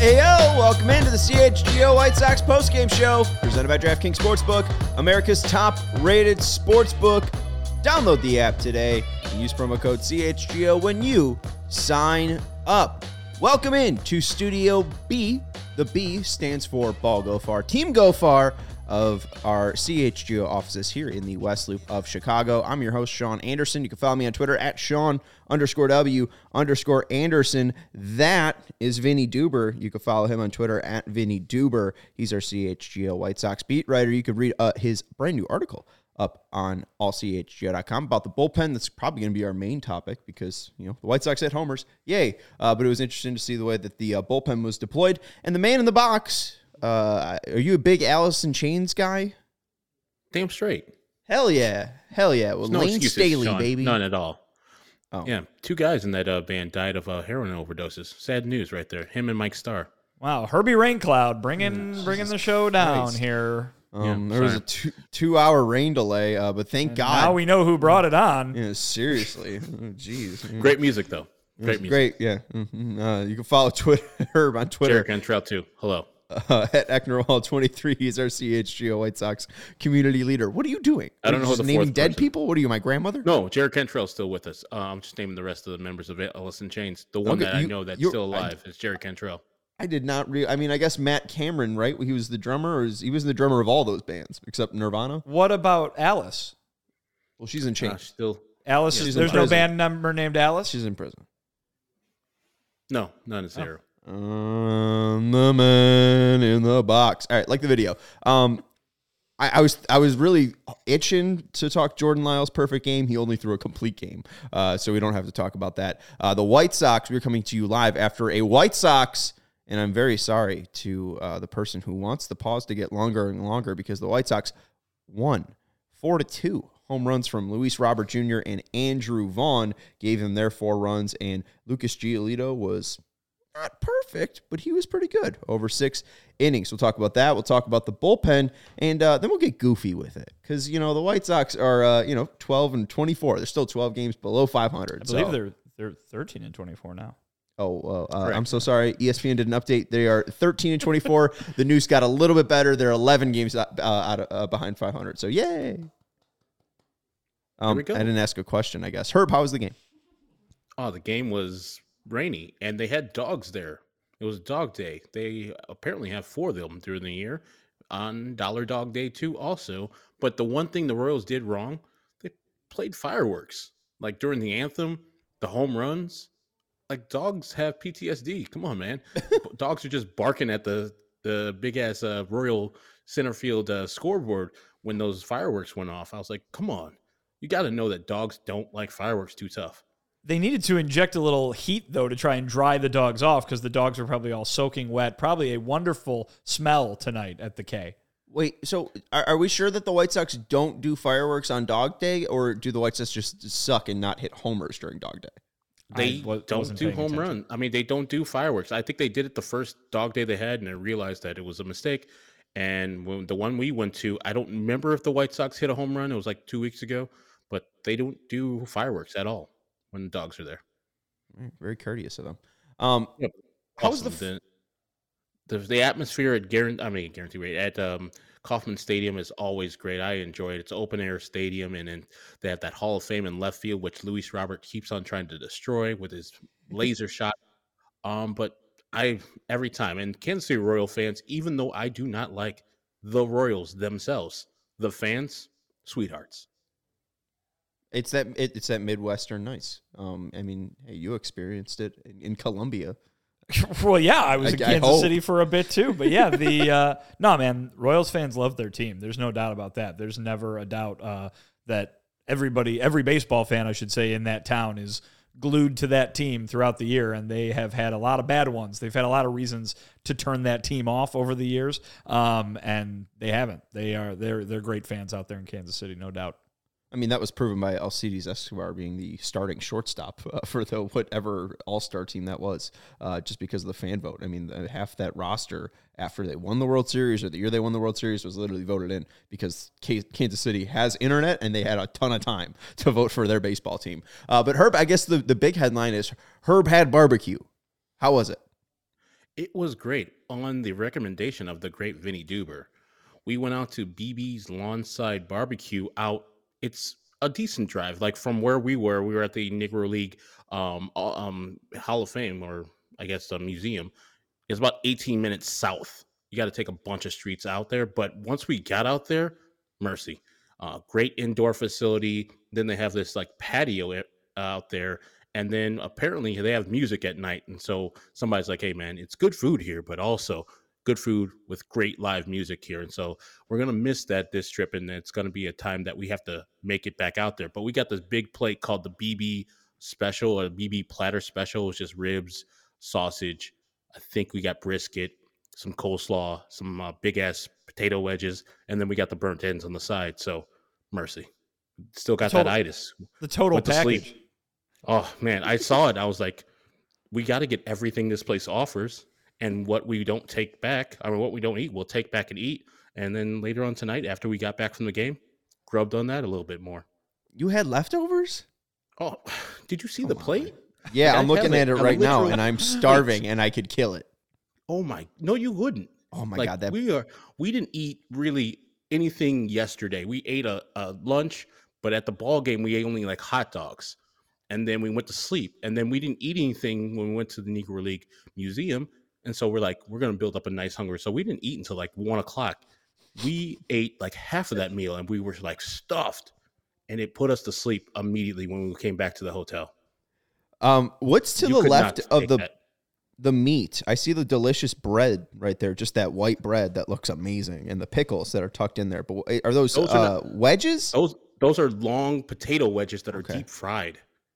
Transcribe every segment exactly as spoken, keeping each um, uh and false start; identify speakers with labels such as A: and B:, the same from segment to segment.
A: Heyo, welcome into the C H G O White Sox postgame show, presented by DraftKings Sportsbook, America's top-rated sportsbook. Download the app today and use promo code C H G O when you sign up. Welcome in to Studio B. The B stands for Ball Go Far, Team Go Far of our C H G O offices here in the West Loop of Chicago. I'm your host, Sean Anderson. You can follow me on Twitter at Sean underscore W underscore Anderson. That is Vinny Duber. You can follow him on Twitter at Vinny Duber. He's our C H G O White Sox beat writer. You can read uh, his brand new article up on all C H G O dot com about the bullpen. That's probably going to be our main topic because, you know, the White Sox hit homers. Yay. Uh, but it was interesting to see the way that the uh, bullpen was deployed. And the man in the box, uh, are you a big Alice in Chains guy?
B: Damn straight.
A: Hell yeah. Hell yeah. Well,
B: no
A: Lane
B: excuses,
A: Staley,
B: Sean.
A: baby.
B: None at all.
A: Oh.
B: Yeah, two guys in that uh, band died of uh, heroin overdoses. Sad news right there. Him and Mike Starr.
C: Wow, Herbie Raincloud bringing mm, bringing the show down
A: Christ.
C: here.
A: Um,
B: yeah,
A: there was a two, two hour rain delay, uh, but thank
C: and
A: God.
C: Now we know who brought it on.
A: Yeah, seriously. Jeez. Oh,
B: great music, though. Great music.
A: Great, yeah. Mm-hmm. Uh, you can follow Twitter Herb on Twitter.
B: Jared Cantrell, too. Hello.
A: Uh, at Ecknerwall twenty-three. He's our C H G O White Sox community leader. What are you doing?
B: I don't
A: are you
B: know who
A: just
B: the
A: naming
B: fourth
A: dead
B: person.
A: people? What are you, my grandmother?
B: No, Jared Cantrell's still with us. Uh, I'm just naming the rest of the members of Alice in Chains. The one
A: Okay,
B: that
A: you-
B: I know that's
A: you're-
B: still alive is Jared Cantrell.
A: I did not re- I mean, I guess Matt Cameron, right? He was the drummer, or is, he was the drummer of all those bands except Nirvana.
C: What about Alice?
A: Well, she's in
B: Uh,
A: chains.
B: still,
C: Alice,
A: She's
C: is,
A: in
C: there's no
A: prison.
C: band member named Alice?
A: She's in prison.
B: no, none is zero.
A: Um, the man in the box. All right, like the video. Um, I, I was I was really itching to talk Jordan Lyles' perfect game. He only threw a complete game, uh, so we don't have to talk about that. Uh, the White Sox, we're coming to you live after a White Sox, and I'm very sorry to uh, the person who wants the pause to get longer and longer because the White Sox won four to two. Home runs from Luis Robert Junior and Andrew Vaughn gave them their four runs, and Lucas Giolito was not perfect, but he was pretty good over six innings. We'll talk about that. We'll talk about the bullpen, and uh, then we'll get goofy with it because, you know, the White Sox are, uh, you know, twelve and twenty-four. They're still twelve games below five hundred.
C: I believe
A: so.
C: they're they're thirteen and twenty-four now.
A: Oh, well, uh, I'm so sorry. E S P N did an update. They are thirteen and twenty-four. The news got a little bit better. They're eleven games uh, out of, uh, behind five hundred. So, yay. Um,
B: we go.
A: I didn't ask a question, I guess. Herb, how was the game?
B: Oh, the game was rainy, and they had dogs there. It was dog day. They apparently have four of them during the year on Dollar Dog Day too also. But the one thing the Royals did wrong, they played fireworks. Like during the anthem, the home runs. Like dogs have P T S D. Come on, man. Dogs are just barking at the, the big-ass uh, Royal center field uh, scoreboard when those fireworks went off. I was like, come on. You got to know that dogs don't like fireworks too tough.
C: They needed to inject a little heat, though, to try and dry the dogs off because the dogs were probably all soaking wet. Probably a wonderful smell tonight at the K.
A: Wait, so are, are we sure that the White Sox don't do fireworks on Dog Day, or do the White Sox just suck and not hit homers during Dog Day?
B: They
C: I wa-
B: don't
C: wasn't
B: do
C: paying
B: home
C: attention.
B: run. I mean, they don't do fireworks. I think they did it the first dog day they had, and I realized that it was a mistake. And when the one we went to, I don't remember if the White Sox hit a home run. It was like two weeks ago, but they don't do fireworks at all when the dogs are there.
A: Very courteous of them. Um,
B: Yep.
A: How was
B: Awesome.
A: the f-
B: the, the the atmosphere at guarantee I mean guarantee rate at um, Kauffman Stadium is always great. I enjoy it. It's an open air stadium, and then they have that Hall of Fame in left field, which Luis Robert keeps on trying to destroy with his laser shot. Um, but I every time, and Kansas City Royal fans, even though I do not like the Royals themselves, the fans, sweethearts.
A: It's that it, it's that Midwestern nice. Um, I mean, hey, you experienced it in, in Columbia.
C: Well, yeah, I was
A: I-
C: in
A: I
C: Kansas
A: hope.
C: City for a bit too, but yeah, the uh, no man, Royals fans love their team. There's no doubt about that. There's never a doubt uh, that everybody, every baseball fan, I should say, in that town is glued to that team throughout the year, and they have had a lot of bad ones. They've had a lot of reasons to turn that team off over the years, um, and they haven't. They are they're they're great fans out there in Kansas City, no doubt.
A: I mean, that was proven by Alcides Escobar being the starting shortstop uh, for the whatever all-star team that was, uh, just because of the fan vote. I mean, the, half that roster after they won the World Series or the year they won the World Series was literally voted in because K- Kansas City has internet and they had a ton of time to vote for their baseball team. Uh, but Herb, I guess the, the big headline is Herb had barbecue. How was it?
B: It was great. On the recommendation of the great Vinny Duber, we went out to B B's Lawnside Barbecue out. It's a decent drive. Like from where we were, we were at the Negro League um, uh, um, Hall of Fame, or I guess the museum. It's about eighteen minutes south. You got to take a bunch of streets out there. But once we got out there, mercy. Uh, great indoor facility. Then they have this like patio i- out there. And then apparently they have music at night. And so somebody's like, hey, man, it's good food here, but also good food with great live music here. And so we're going to miss that this trip. And it's going to be a time that we have to make it back out there. But we got this big plate called the B B special, or B B platter special. It's just ribs, sausage. I think we got brisket, some coleslaw, some uh, big ass potato wedges. And then we got the burnt ends on the side. So mercy. Still got
C: Total-
B: that itis.
C: The total
B: Went to
C: package.
B: sleep. Oh, man, I saw it. I was like, we got to get everything this place offers. And what we don't take back, I mean, what we don't eat, we'll take back and eat. And then later on tonight, after we got back from the game, grubbed on that a little bit more.
A: You had leftovers?
B: Oh, did you see the plate?
A: Yeah,
B: Like, I
A: I'm looking
B: had,
A: at it
B: like, a
A: right now,
B: literal-
A: and I'm starving, and I could kill it.
B: Oh, my. No, you wouldn't.
A: Oh, my
B: like,
A: God. That
B: we are, we didn't eat really anything yesterday. We ate a, a lunch, but at the ball game, we ate only like hot dogs. And then we went to sleep. And then we didn't eat anything when we went to the Negro League Museum. And so we're like, we're going to build up a nice hunger. So we didn't eat until like one o'clock. We ate like half of that meal, and we were like stuffed. And it put us to sleep immediately when we came back to the hotel.
A: Um, what's to
B: You
A: the
B: could
A: left
B: not
A: of
B: take
A: the
B: that.
A: the meat? I see the delicious bread right there, just that white bread that looks amazing, and the pickles that are tucked in there. But are those,
B: Those are
A: uh, wedges?
B: Those those are long potato wedges that are
A: Okay.
B: deep fried.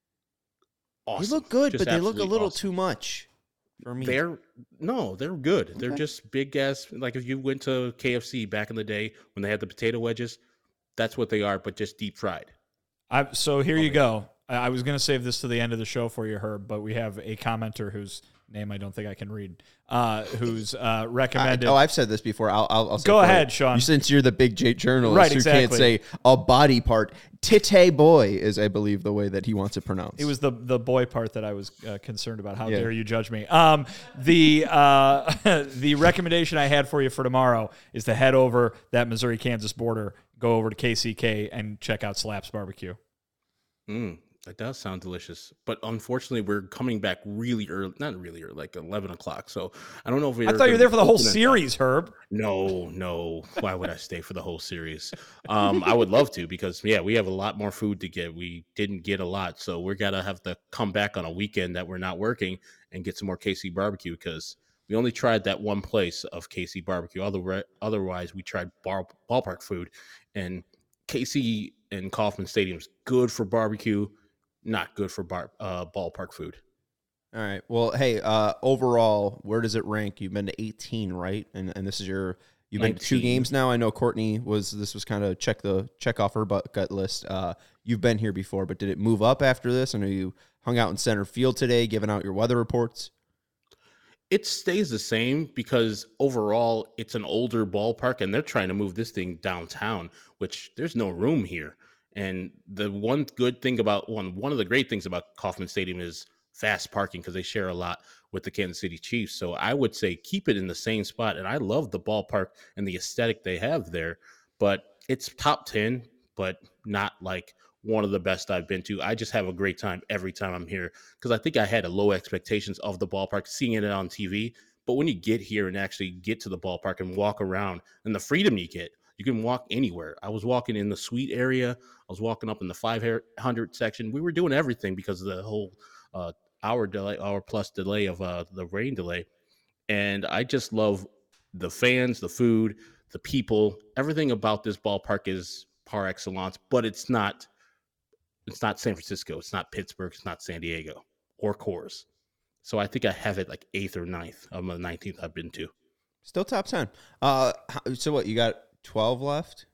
A: They
B: Awesome.
A: look good,
B: Just
A: but they look a
B: absolutely
A: little
B: awesome.
A: too much for me.
B: They're no, they're good. They're
A: Okay.
B: just big ass. Like if you went to K F C back in the day when they had the potato wedges, that's what they are, but just deep fried.
C: I, so here
B: Love
C: you
B: it.
C: go. I, I was going to save this to the end of the show for you, Herb, but we have a commenter whose name I don't think I can read, uh, who's uh,
A: I,
C: recommended.
A: oh, I've said this before. I'll, I'll, I'll say
C: Go
A: it for
C: ahead,
A: you.
C: Sean.
A: You, since you're the big J journalist
C: Right,
A: who
C: exactly.
A: can't say a body part, tite boy is, I believe, the way that he wants it pronounced.
C: It was the the boy part that I was uh, concerned about. How
A: Yeah.
C: dare you judge me? Um, the uh, the recommendation I had for you for tomorrow is to head over that Missouri Kansas border, go over to K C K, and check out Slaps Barbecue.
B: Mm, that does sound delicious, but unfortunately, we're coming back really early. Not really early, like eleven o'clock. So I don't know if we.
C: I thought you were there for the whole series, Herb.
B: No, no. Why would I stay for the whole series? Um, I would love to because yeah, we have a lot more food to get. We didn't get a lot, so we're gonna have to come back on a weekend that we're not working and get some more K C barbecue because we only tried that one place of K C barbecue. Other, otherwise, we tried bar, ballpark food, and K C and Kauffman Stadium's good for barbecue, not good for bar, uh, ballpark food.
A: All right. Well, hey, uh, overall, where does it rank? You've been to eighteen, right? And and this is your you've been to two
B: nineteen.
A: games now. I know Courtney was this was kind of check the check off her bucket list. Uh, you've been here before, but did it move up after this? I know you hung out in center field today, giving out your weather reports.
B: It stays the same because overall it's an older ballpark and they're trying to move this thing downtown, which there's no room here. And the one good thing about one one of the great things about Kauffman Stadium is fast parking because they share a lot with the Kansas City Chiefs. So I would say keep it in the same spot. And I love the ballpark and the aesthetic they have there, but it's top ten, but not like one of the best I've been to. I just have a great time every time I'm here because I think I had a low expectations of the ballpark, seeing it on T V. But when you get here and actually get to the ballpark and walk around and the freedom you get, you can walk anywhere. I was walking in the suite area. I was walking up in the five hundred section. We were doing everything because of the whole uh, hour delay, hour plus delay of uh, the rain delay. And I just love the fans, the food, the people. Everything about this ballpark is par excellence, but it's not It's not San Francisco. It's not Pittsburgh. It's not San Diego or Coors. So I think I have it like eighth or ninth of the nineteenth I've been to.
A: Still top ten. Uh, how- so what? You got twelve left?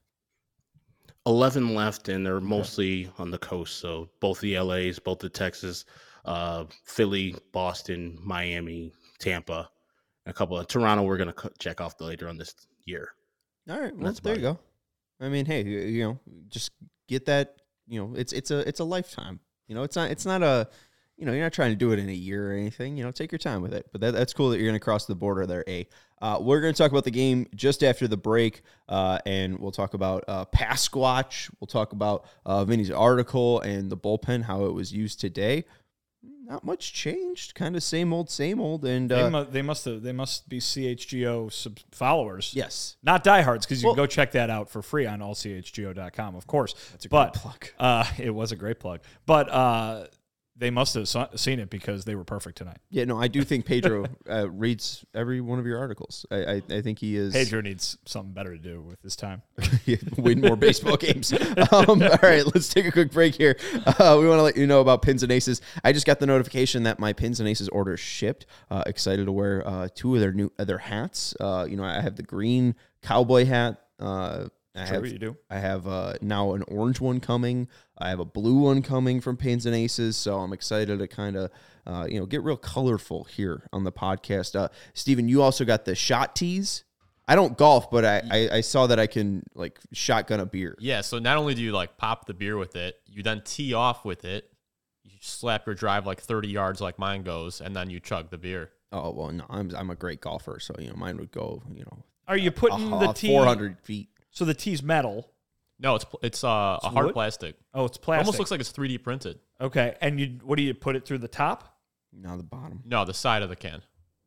B: eleven left, and they're mostly on the coast. So both the L As, both the Texas, uh, Philly, Boston, Miami, Tampa, a couple of Toronto. We're going to check off the later on this year.
A: All right. Well,
B: That's
A: there you
B: about
A: go. I mean, hey, you, you know, just get that. You know, it's it's a it's a lifetime. You know, it's not it's not a. you know, you're not trying to do it in a year or anything. You know, take your time with it. But that, that's cool that you're going to cross the border there, A. Uh, we're going to talk about the game just after the break, uh, and we'll talk about uh, Pass Squatch. We'll talk about uh, Vinny's article and the bullpen, how it was used today. Not much changed, kind of same old, same old. And uh,
C: they, mu- they must have, they must be C H G O sub- followers.
A: yes,
C: Not diehards, because you
A: Well-
C: can go check that out for free on all C H G O dot com, of course.
A: That's a
C: but,
A: great plug.
C: Uh, it was a great plug. But uh, they must have so- seen it because they were perfect tonight.
A: Yeah, no, I do think Pedro uh, reads every one of your articles. I, I, I think he is
C: Pedro needs something better to do with his time.
A: win more baseball games. Um, all right, let's take a quick break here. Uh, we want to let you know about Pins and Aces. I just got the notification that my Pins and Aces order shipped. Uh, excited to wear uh, two of their new uh, their hats. Uh, you know, I have the green cowboy hat. Uh, I
C: Sure
A: have
C: you do.
A: I have uh, now an orange one coming. I have a blue one coming from Pins and Aces. So I'm excited to kind of uh, you know get real colorful here on the podcast. Uh, Steven, you also got the shot tees. I don't golf, but I, I, I saw that I can like shotgun a beer.
D: Yeah, so not only do you like pop the beer with it, you then tee off with it. You slap your drive like thirty yards like mine goes, and then you chug the beer.
A: Oh well, no, I'm I'm a great golfer, so you know mine would go you know
C: Are you putting
A: uh,
C: the tee?
A: four hundred feet.
C: So the tee's metal.
D: No, it's it's uh, a hard
C: wood?
D: plastic.
C: Oh, it's
D: It
C: plastic.
D: almost looks like it's three D printed.
C: Okay, and you what do you put it through the top?
A: Now the bottom.
D: No, the side of the can.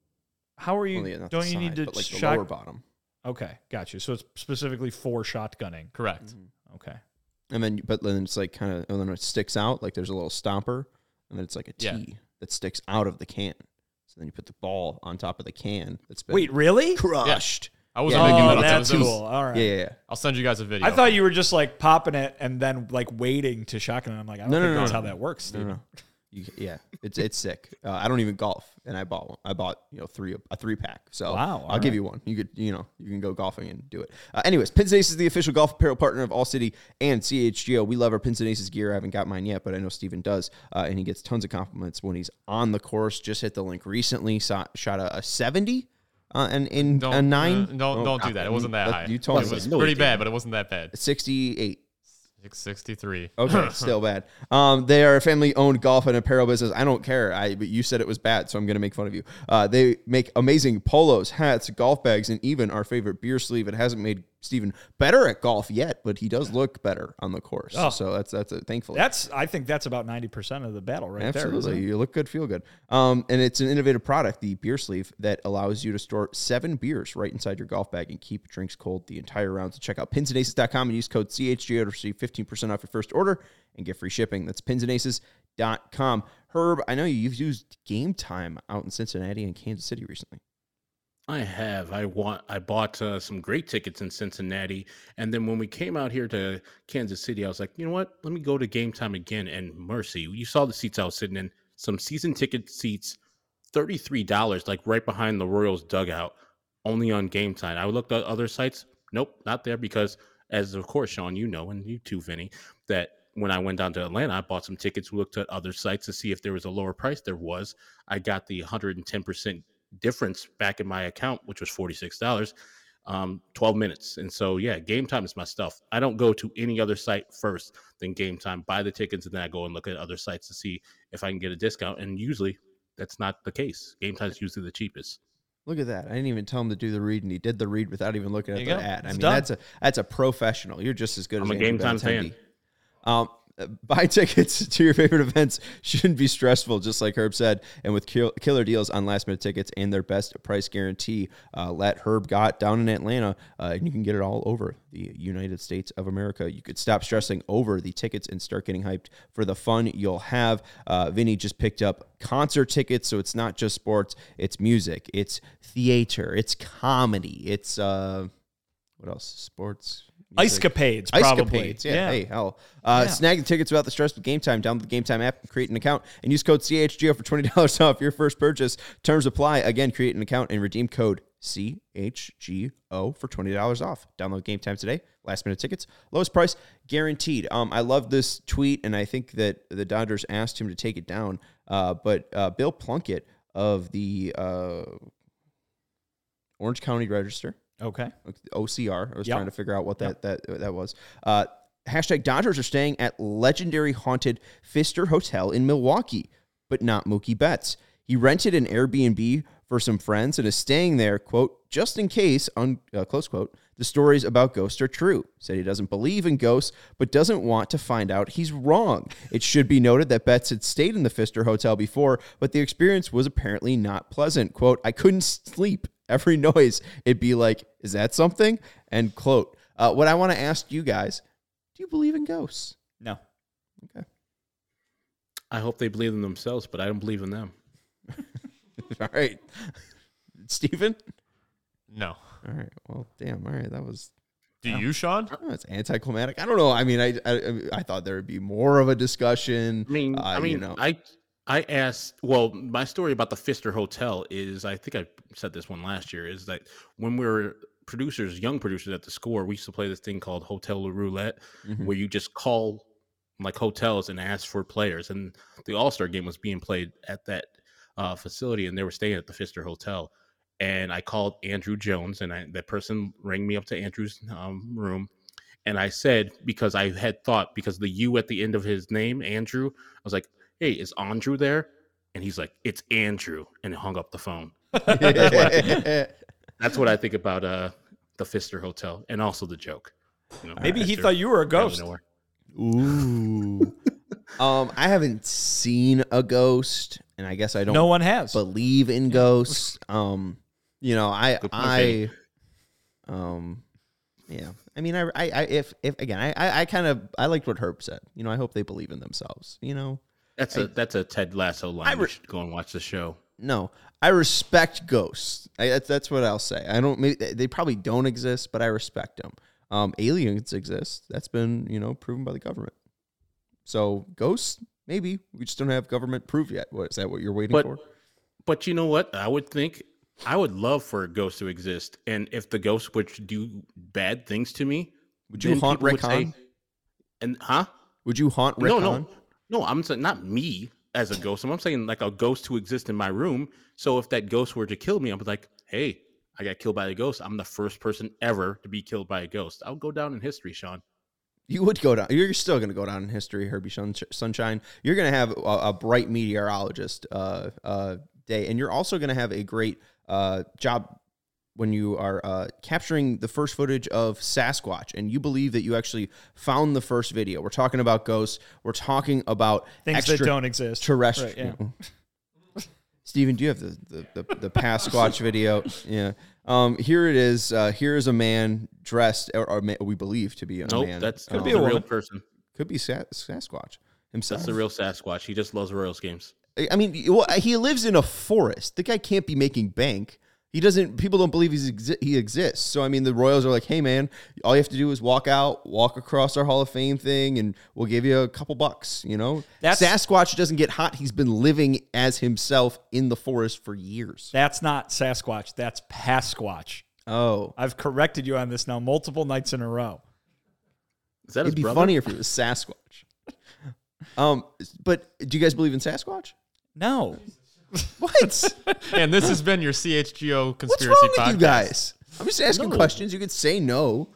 C: How are you?
A: Well, yeah, not the
C: don't you
A: side,
C: need to
A: but like the
C: shot?
A: lower bottom?
C: Okay, got you. So it's specifically for shotgunning.
D: Correct.
A: Mm-hmm.
C: Okay.
A: And then, but then it's like kind of, and then it sticks out. Like there's a little stomper, and then it's like a tee
D: Yeah.
A: that sticks out of the can. So then you put the ball on top of the can that's been
C: Wait, really?
A: crushed.
D: I wasn't
A: Yeah.
D: making
C: Oh,
D: that up. That
C: that's
D: was-
C: cool. All right.
A: Yeah, yeah, yeah.
D: I'll send you guys a video.
C: I thought you were just like popping it and then like waiting to shotgun. I'm like, I don't
A: No, no,
C: think
A: no,
C: that's
A: no.
C: how that works.
A: No,
C: Steven.
A: no. You, yeah, it's it's sick. Uh, I don't even golf, and I bought one. I bought you know three a three pack. So
C: Wow, all
A: I'll give
C: right.
A: you one. You could you know you can go golfing and do it. Uh, anyways, Pins and Aces is the official golf apparel partner of All City and C H G O. We love our Pins and Aces gear. I haven't got mine yet, but I know Steven does, uh, and he gets tons of compliments when he's on the course. Just hit the link recently. Saw, shot a, a seventy. Uh, and in
D: Don't
A: a nine.
D: uh, don't
A: Oh,
D: don't do
A: God,
D: that. It wasn't that
A: you-
D: high.
A: You told
D: it
A: me
D: was
B: No,
D: pretty
B: it
D: bad,
B: didn't.
D: but it wasn't that bad.
A: sixty-eight.
D: six sixty-three.
A: Okay, still bad. Um, they are a family-owned golf and apparel business. I don't care. I but you said it was bad, so I'm going to make fun of you. Uh, they make amazing polos, hats, golf bags, and even our favorite beer sleeve. It hasn't made Steven better at golf yet, but he does look better on the course.
C: Oh.
A: So that's that's a, thankfully.
C: That's I think that's about ninety percent of the battle right there.
A: Absolutely.
C: isn't it?
A: You look good, feel good. Um, and it's an innovative product, the beer sleeve, that allows you to store seven beers right inside your golf bag and keep drinks cold the entire round. So check out pins and aces dot com and use code C H G O to receive fifteen percent off your first order and get free shipping. That's pins and aces dot com. Herb, I know you've used Game Time out in Cincinnati and Kansas City recently.
B: I have. I want. I bought uh, some great tickets in Cincinnati, and then when we came out here to Kansas City, I was like, you know what? Let me go to Game Time again. And mercy, you saw the seats I was sitting in. Some season ticket seats, thirty-three dollars, like right behind the Royals dugout, only on Game Time. I looked at other sites. Nope, not there because, as of course, Sean, you know, and you too, Vinny, that when I went down to Atlanta, I bought some tickets. We looked at other sites to see if there was a lower price. There was. I got the one hundred ten percent difference back in my account, which was forty-six dollars, um, twelve minutes. And so, yeah, Game Time is my stuff. I don't go to any other site first than Game Time, buy the tickets, and then I go and look at other sites to see if I can get a discount. And usually that's not the case. Game Time is usually the cheapest.
A: Look at that. I didn't even tell him to do the read, and he did the read without even looking at
C: There
A: the
C: you go.
A: ad. I
C: It's
A: mean,
C: done.
A: that's a that's a professional. You're just as good
B: I'm
A: as
B: a Game
A: Andrew
B: Time fan.
A: Benintendi. Um, buy tickets to your favorite events shouldn't be stressful, just like Herb said. And with kill, killer deals on last minute tickets and their best price guarantee, uh, let Herb got down in Atlanta, uh, and you can get it all over the United States of America. You could stop stressing over the tickets and start getting hyped for the fun you'll have. Uh, Vinny just picked up concert tickets, so it's not just sports, it's music, it's theater, it's comedy, it's uh, what else? Sports. music.
C: Icecapades, probably.
A: Icecapades, yeah. Hey, hell. Uh,
C: Yeah.
A: Snag the tickets without the stress with Game Time. Download the Game Time app, create an account, and use code C H G O for twenty dollars off your first purchase. Terms apply. Again, create an account and redeem code C H G O for twenty dollars off. Download Game Time today. Last minute tickets. Lowest price guaranteed. Um, I love this tweet, and I think that the Dodgers asked him to take it down. Uh, but uh, Bill Plunkett of the uh, Orange County Register,
C: Okay.
A: O C R. I was
C: Yep.
A: trying to figure out what that that that was. Uh, hashtag Dodgers are staying at legendary haunted Pfister Hotel in Milwaukee. but not Mookie Betts. He rented an Airbnb for some friends and is staying there, quote, just in case, un, uh, close quote, the stories about ghosts are true. Said he doesn't believe in ghosts, but doesn't want to find out he's wrong. It should be noted that Betts had stayed in the Pfister Hotel before, but the experience was apparently not pleasant. Quote, I couldn't sleep. Every noise, it'd be like, is that something? End quote. Uh, what I want to ask you guys, do you believe in ghosts?
C: No.
A: Okay.
B: I hope they believe in themselves, but I don't believe in them.
A: All right. Steven?
D: No.
A: All right. Well, damn. All right. That was...
D: Do you, Sean?
A: Oh, it's anticlimactic. I don't know. I mean, I, I I thought there would be more of a discussion.
B: I mean,
A: uh,
B: I mean,
A: you know.
B: I I asked. Well, my story about the Pfister Hotel is, I think I said this one last year, is that when we were producers, young producers at the Score, we used to play this thing called Hotel Roulette,
A: Mhm.
B: where you just call like hotels and ask for players, and the All Star game was being played at that uh, facility, and they were staying at the Pfister Hotel. And I called Andrew Jones, and I, that person rang me up to Andrew's um, room. And I said, because I had thought, because the U at the end of his name, Andrew, I was like, hey, is Andrew there? And he's like, it's Andrew. And hung up the phone. That's what I think, that's what I think about uh, the Pfister Hotel, and also the joke. You know,
C: Maybe he
B: Pfister,
C: thought you were a
B: out of
C: ghost.
B: nowhere.
A: Ooh. um, I haven't seen a ghost, and I guess I don't
C: No one has.
A: believe in ghosts. Um, you know, I,
B: Good point,
A: I,
B: Vinny.
A: um, yeah. I mean, I, I, I if, if again, I, I, I kind of, I liked what Herb said. You know, I hope they believe in themselves. You know,
B: That's a that's a Ted Lasso line.
A: I
B: You
A: re-
B: should go and watch the show.
A: no, I respect ghosts. I, that's that's what I'll say. I don't. Maybe, they probably don't exist, but I respect them. Um, aliens exist. That's been, you know, proven by the government. So ghosts, maybe we just don't have government proof yet. What is that? What you're waiting
B: But
A: for?
B: but you know what? I would think I would love for a ghost to exist, and if the ghost would do bad things to me,
A: Would you
B: then
A: haunt
B: people
A: Rick
B: would say-
A: Hahn?
B: And huh?
A: Would you haunt Rick
B: no,
A: Hahn?
B: no, no. I'm saying not me as a ghost. I'm saying like a ghost to exist in my room. So if that ghost were to kill me, I'm like, hey, I got killed by a ghost. I'm the first person ever to be killed by a ghost. I'll go down in history, Sean.
A: You would go down. You're still going to go down in history, Herbie Shun- Sunshine. You're going to have a, a bright meteorologist uh, uh, day, and you're also going to have a great uh, job when you are uh, capturing the first footage of Sasquatch, and you believe that you actually found the first video. We're talking about ghosts. We're talking about
C: Things
A: extra
C: that don't exist.
A: terrestrial.
C: Right, yeah.
A: Steven, do you have the the the, the past Squatch video? Yeah. Um. Here it is. Uh, here is a man dressed, or, or ma- we believe to be a
B: Nope,
A: man.
B: that's
A: Um,
B: could
C: be
B: be
C: a
B: a real
C: woman.
B: person.
A: could be Sa- Sasquatch himself.
B: That's the real Sasquatch. He just loves Royals games.
A: I mean, well, he lives in a forest. The guy can't be making bank. He doesn't. People don't believe he's exi- he exists. So I mean, the Royals are like, "Hey, man, all you have to do is walk out, walk across our Hall of Fame thing, and we'll give you a couple bucks." You know,
C: That's-
A: Sasquatch doesn't get hot. He's been living as himself in the forest for years.
C: That's not Sasquatch. That's Pasquatch.
A: Oh,
C: I've corrected you on this now multiple nights in a row.
B: Is that his
A: it'd be
B: brother?
A: funnier if it was Sasquatch. um, but do you guys believe in Sasquatch?
C: No.
A: What?
D: And this has been your C H G O
A: What's
D: conspiracy
A: wrong with
D: podcast.
A: you guys? I'm just asking
B: No.
A: questions. You could say no.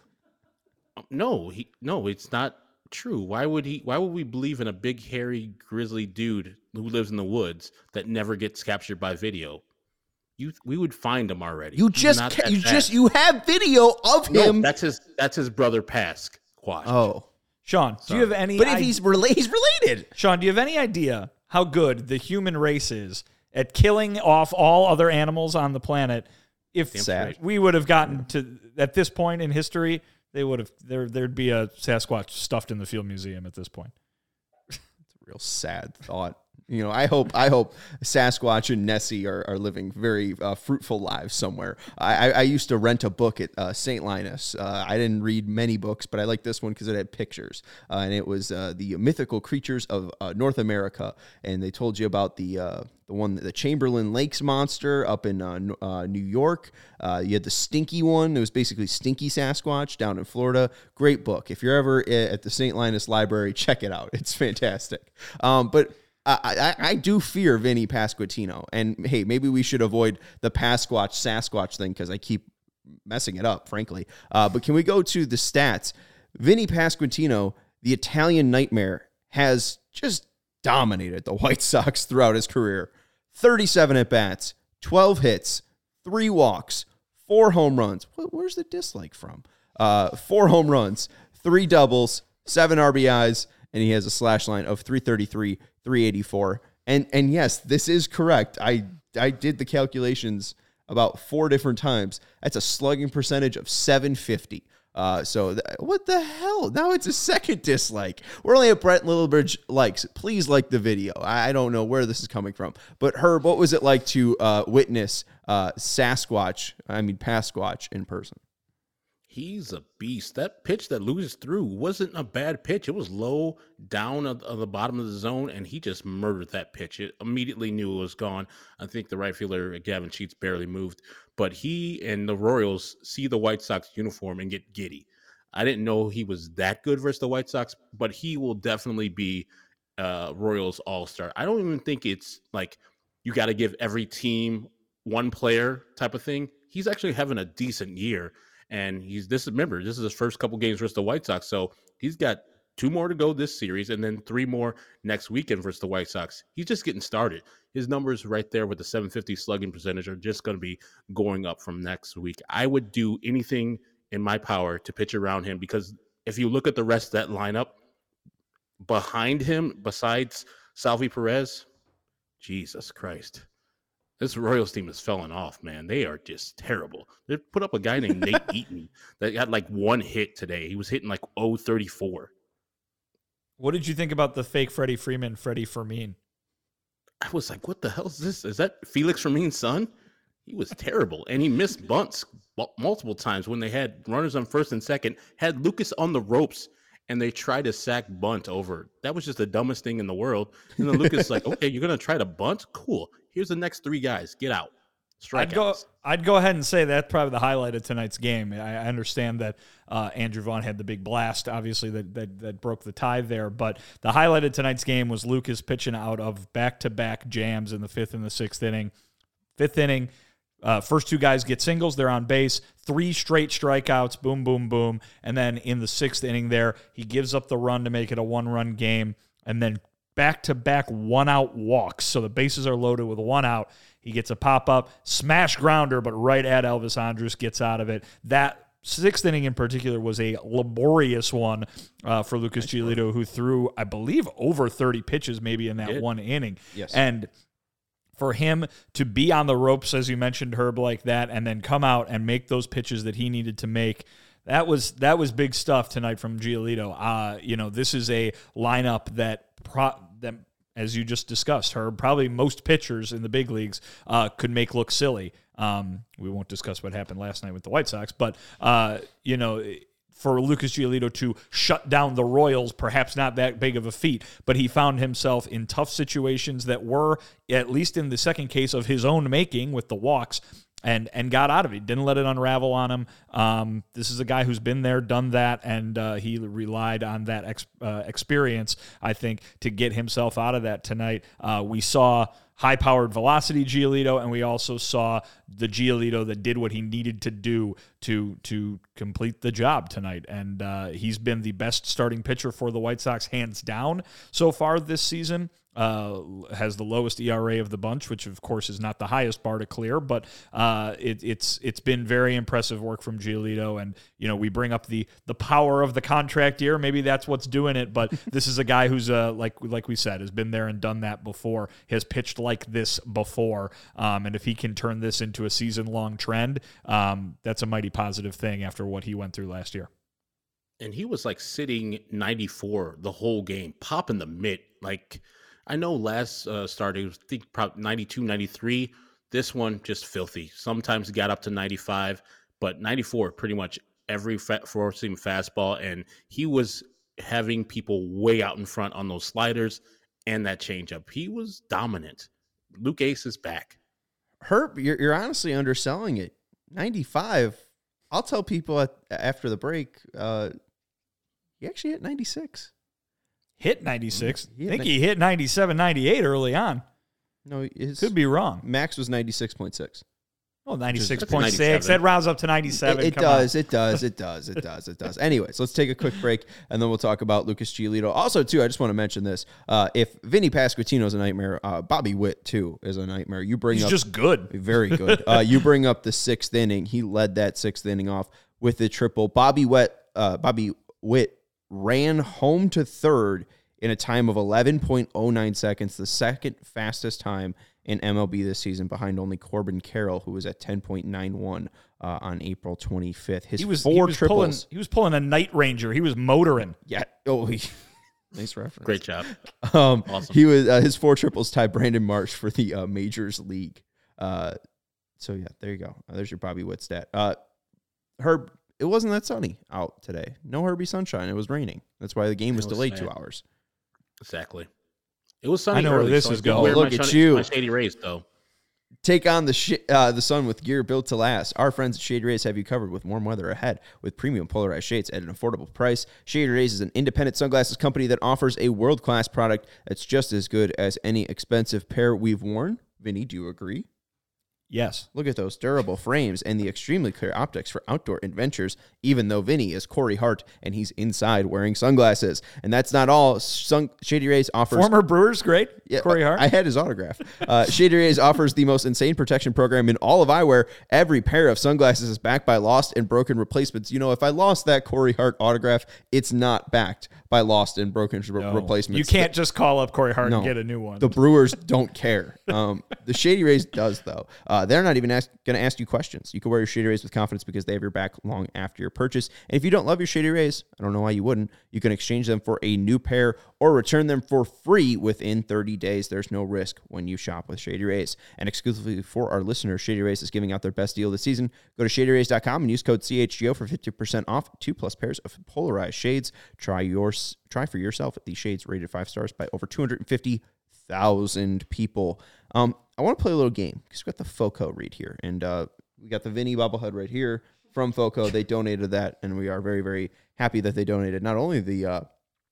B: No, he no, it's not true. Why would he why would we believe in a big hairy grizzly dude who lives in the woods that never gets captured by video? You we would find him already.
A: You
B: He's
A: just
B: not
A: ca-
B: that
A: you
B: fast.
A: just you have video of
B: no,
A: him.
B: that's his that's his brother Pasquatch.
A: Oh,
C: Sean, do you have any
A: but if
C: i-
A: he's rela- he's related.
C: Sean, do you have any idea how good the human race is at killing off all other animals on the planet? If
B: Damn
A: Sad.
B: straight.
C: we would have gotten to at this point in history, they would have there there'd be a Sasquatch stuffed in the Field Museum at this point.
A: Real sad thought. You know, I hope I hope Sasquatch and Nessie are, are living very uh, fruitful lives somewhere. I, I, I used to rent a book at uh, Saint Linus. Uh, I didn't read many books, but I liked this one because it had pictures, uh, and it was uh, the mythical creatures of uh, North America. And they told you about the uh, the one, the Chamberlain Lakes monster up in uh, N- uh, New York. Uh, you had the Stinky one. It was basically Stinky Sasquatch down in Florida. Great book. If you're ever at the Saint Linus Library, check it out. It's fantastic. Um, but I, I, I do fear Vinny Pasquantino. And hey, maybe we should avoid the Pasquatch Sasquatch thing because I keep messing it up, frankly. Uh, but can we go to the stats? Vinny Pasquantino, the Italian nightmare, has just dominated the White Sox throughout his career. thirty-seven at-bats, twelve hits, three walks, four home runs. Where's the dislike from? Uh, four home runs, three doubles, seven R B Is, and he has a slash line of three thirty-three, three eighty-four. And and yes, this is correct. I I did the calculations about four different times. That's a slugging percentage of seven fifty. Uh, so th- what the hell? Now it's a second dislike. We're only at Brent Littlebridge likes. Please like the video. I, I don't know where this is coming from. But Herb, what was it like to uh, witness uh, Sasquatch, I mean Pasquatch in person?
B: He's a beast. That pitch that Lucas threw wasn't a bad pitch. It was low down on, on the bottom of the zone, and he just murdered that pitch. It immediately knew it was gone. I think the right fielder, Gavin Sheets, barely moved. But he and the Royals see the White Sox uniform and get giddy. I didn't know he was that good versus the White Sox, but he will definitely be uh, Royals all-star. I don't even think it's like you got to give every team one player type of thing. He's actually having a decent year. And he's this. Remember, this is his first couple games versus the White Sox, so he's got two more to go this series, and then three more next weekend versus the White Sox. He's just getting started. His numbers right there with the seven fifty slugging percentage are just going to be going up from next week. I would do anything in my power to pitch around him because if you look at the rest of that lineup behind him, besides Salvi Perez, Jesus Christ. This Royals team has fallen off, man. They are just terrible. They put up a guy named Nate Eaton that got like one hit today. He was hitting like oh thirty-four.
C: What did you think about the fake Freddie Freeman, Freddie Fermin?
B: I was like, what the hell is this? Is that Felix Fermin's son? He was terrible. And he missed bunts multiple times when they had runners on first and second, had Lucas on the ropes, and they tried to sack bunt over. That was just the dumbest thing in the world. And then Lucas like, okay, you're going to try to bunt? Cool. Here's the next three guys. Get out.
C: I'd go, I'd go ahead and say that's probably the highlight of tonight's game. I, I understand that uh, Andrew Vaughn had the big blast, obviously, that, that that broke the tie there. But the highlight of tonight's game was Lucas pitching out of back-to-back jams in the fifth and the sixth inning. Fifth inning, uh, first two guys get singles. They're on base. Three straight strikeouts, boom, boom, boom. And then in the sixth inning there, he gives up the run to make it a one-run game. And then back-to-back one-out walks. So the bases are loaded with one out. He gets a pop-up, smash grounder, but right at Elvis Andrus, gets out of it. That sixth inning in particular was a laborious one uh, for Lucas Giolito, who threw, I believe, over thirty pitches maybe in that one inning.
A: Yes.
C: And for him to be on the ropes, as you mentioned, Herb, like that, and then come out and make those pitches that he needed to make, that was that was big stuff tonight from Giolito. Uh, you know, this is a lineup that pro- that. As you just discussed, Herb, probably most pitchers in the big leagues uh, could make look silly. Um, we won't discuss what happened last night with the White Sox, but, uh, you know, for Lucas Giolito to shut down the Royals, perhaps not that big of a feat, but he found himself in tough situations that were, at least in the second case, of his own making with the walks, and and got out of it. Didn't let it unravel on him. Um, this is a guy who's been there, done that, and uh, he relied on that ex, uh, experience, I think, to get himself out of that tonight. Uh, we saw high-powered velocity Giolito, and we also saw the Giolito that did what he needed to do to to complete the job tonight. And uh, he's been the best starting pitcher for the White Sox, hands down, so far this season. Uh, has the lowest E R A of the bunch, which of course is not the highest bar to clear, but uh, it, it's it's been very impressive work from Giolito. And you know, we bring up the the power of the contract year. Maybe that's what's doing it. But this is a guy who's uh, like like we said, has been there and done that before. Has pitched like this before, um, and if he can turn this into a season long trend, um, that's a mighty positive thing after what he went through last year.
B: And he was like sitting ninety-four the whole game, popping the mitt like. I know last uh, start, it was I think probably ninety-two, ninety-three. This one, just filthy. Sometimes he got up to ninety-five, but ninety-four, pretty much every four-seam fastball. And he was having people way out in front on those sliders and that changeup. He was dominant. Luke Ace is back.
A: Herb, you're, you're honestly underselling it. ninety-five, I'll tell people at, after the break, uh, he actually hit ninety-six.
C: Hit ninety-six.
A: He hit
C: I think
A: ni-
C: he hit ninety-seven, ninety-eight early on.
A: No, his
C: Could be wrong.
A: max was ninety-six point six.
C: Oh, ninety-six point six. That rounds up to ninety-seven.
A: It, it
C: Come
A: does,
C: on.
A: it does. It does. It does. It does. Anyways, let's take a quick break, and then we'll talk about Lucas Giolito. Also, too, I just want to mention this. Uh, if Vinny Pasquantino is a nightmare, uh, Bobby Witt, too, is a nightmare. You bring
C: He's
A: up,
C: just good.
A: Very good. Uh, you bring up the sixth inning. He led that sixth inning off with the triple. Bobby Witt, uh, Bobby Witt ran home to third in a time of eleven point oh nine seconds, the second fastest time in M L B this season, behind only Corbin Carroll, who was at ten point nine one uh, on April twenty-fifth. His
C: He was,
A: four
C: he was
A: triples.
C: Pulling, he was pulling a Night Ranger. He was motoring.
A: Yeah. Oh, he, nice reference.
B: Great job.
A: Um,
B: Awesome.
A: He was uh, his four triples tied Brandon Marsh for the uh, Majors League. Uh, so yeah, there you go. Uh, there's your Bobby Witt stat. Uh, Herb, it wasn't that sunny out today. No Herbie sunshine. It was raining. That's why the game was,
B: It was
A: delayed
B: sad.
A: two hours.
B: Exactly. It was sunny
C: I know where
B: early,
C: this
B: so I
C: is
B: didn't
C: going.
B: wear
A: Look
B: my
A: at
B: shady-
A: you.
B: My Shady Rays, though.
A: Take on the sh- uh, the sun with gear built to last. Our friends at Shady Rays have you covered with warm weather ahead with premium polarized shades at an affordable price. Shady Rays is an independent sunglasses company that offers a world-class product that's just as good as any expensive pair we've worn. Vinny, do you agree?
C: Yes.
A: Look at those durable frames and the extremely clear optics for outdoor adventures, even though Vinny is Corey Hart and he's inside wearing sunglasses. And that's not all. Sun- Shady Rays offers...
C: Former Brewers, great.
A: Yeah,
C: Corey Hart.
A: I had his autograph. Uh, Shady Rays offers the most insane protection program in all of eyewear. Every pair of sunglasses is backed by lost and broken replacements. You know, if I lost that Corey Hart autograph, it's not backed by lost and broken re-
C: No.
A: replacements.
C: You can't just call up Corey Hart
A: No.
C: and get a new one.
A: The Brewers don't care. Um, the Shady Rays does, though. Uh, they're not even going to ask you questions. You can wear your Shady Rays with confidence because they have your back long after your purchase. And if you don't love your Shady Rays, I don't know why you wouldn't, you can exchange them for a new pair or return them for free within thirty days. There's no risk when you shop with Shady Rays. And exclusively for our listeners, Shady Rays is giving out their best deal this season. Go to shady rays dot com and use code C H G O for fifty percent off two plus pairs of polarized shades. Try yours. Try for yourself these shades rated five stars by over two hundred fifty thousand people. Um, I want to play a little game because we got the FOCO read here, and uh, we got the Vinny bobblehead right here from FOCO. They donated that, and we are very, very happy that they donated not only the, uh,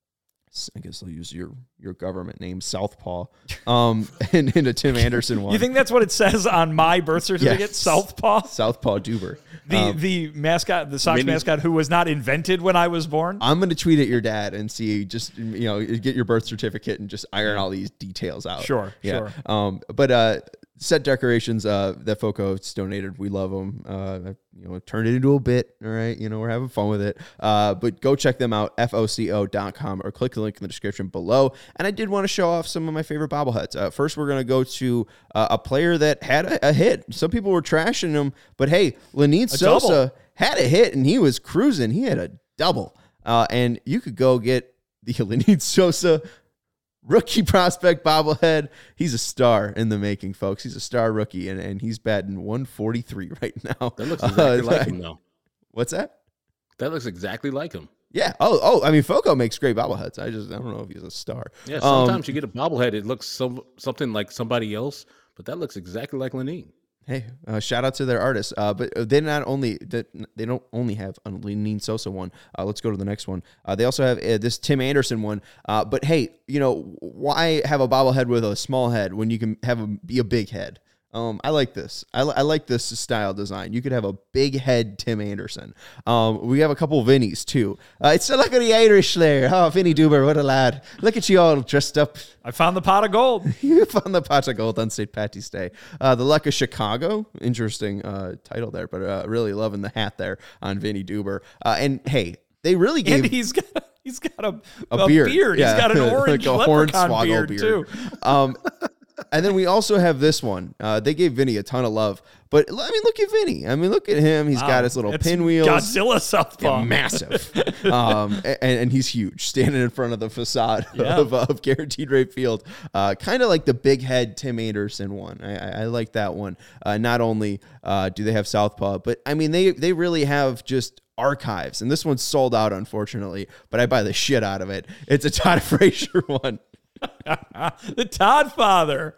A: I guess I'll use your your government name, Southpaw, um, and, and a Tim Anderson one.
C: You think that's what it says on my birth certificate?
A: Yes.
C: Southpaw?
A: Southpaw Duber.
C: The
A: Um,
C: the mascot, the Sox
B: Mini-
C: mascot who was not invented when I was born?
A: I'm going to tweet at your dad and see, just, you know, get your birth certificate and just iron all these details out.
C: Sure,
A: Yeah.
C: sure.
A: Um, but uh, set decorations uh, that FOCO's donated, we love them. Uh, you know, turned it into a bit. All right. You know, we're having fun with it. Uh, but go check them out, F O C O dot com, or click the link in the description below. And I did want to show off some of my favorite bobbleheads. Uh, first, we're going to go to uh, a player that had a, a hit. Some people were trashing him, but hey, Lenyn Sosa
C: double.
A: had a hit and he was cruising. He had a double. Uh, and you could go get the Lenyn Sosa rookie prospect bobblehead. He's a star in the making, folks. He's a star rookie, and, and he's batting one forty-three right now.
B: That looks exactly
A: Uh,
B: like him, though.
A: What's that?
B: That looks exactly like him.
A: Yeah. Oh, oh. I mean, FOCO makes great bobbleheads. I just I don't know if he's a star.
B: Yeah,
A: Um,
B: sometimes you get a bobblehead, it looks some something like somebody else, but that looks exactly like Lenyn.
A: Hey, uh, shout out to their artists. Uh, but they not only that they don't only have a Lenyn Sosa one. Uh, let's go to the next one. Uh, they also have uh, this Tim Anderson one. Uh, but hey, you know, why have a bobblehead with a small head when you can have a be a big head? Um, I like this. I, li- I like this style design. You could have a big head Tim Anderson. Um, we have a couple of Vinnies too. Uh, it's look at the Irish there. Oh, Vinny Duber, what a lad! Look at you all dressed up.
C: I found the pot of gold.
A: You found the pot of gold on Saint Patty's Day. Uh, the Luck of Chicago. Interesting uh, title there, but uh, really loving the hat there on Vinny Duber. Uh, and hey, they really gave
C: And he's got he's got a,
A: a,
C: a
A: beard.
C: beard.
A: Yeah.
C: He's got an orange
A: like a
C: leprechaun
A: hornswoggle
C: beard,
A: beard,
C: too.
A: Um, and then we also have this one. Uh, they gave Vinny a ton of love, but I mean, look at Vinny. I mean, look at him. He's
C: Wow.
A: got his little
C: It's
A: pinwheels.
C: Godzilla Southpaw.
A: Yeah, massive, um, and, and he's huge, standing in front of the facade
C: Yeah.
A: of, of Guaranteed Rate Field, uh, kind of like the big head Tim Anderson one. I, I, I like that one. Uh, not only uh, do they have Southpaw, but I mean they they really have just archives, and this one's sold out, unfortunately. But I buy the shit out of it. It's a Todd Frazier one.
C: The Todd Father.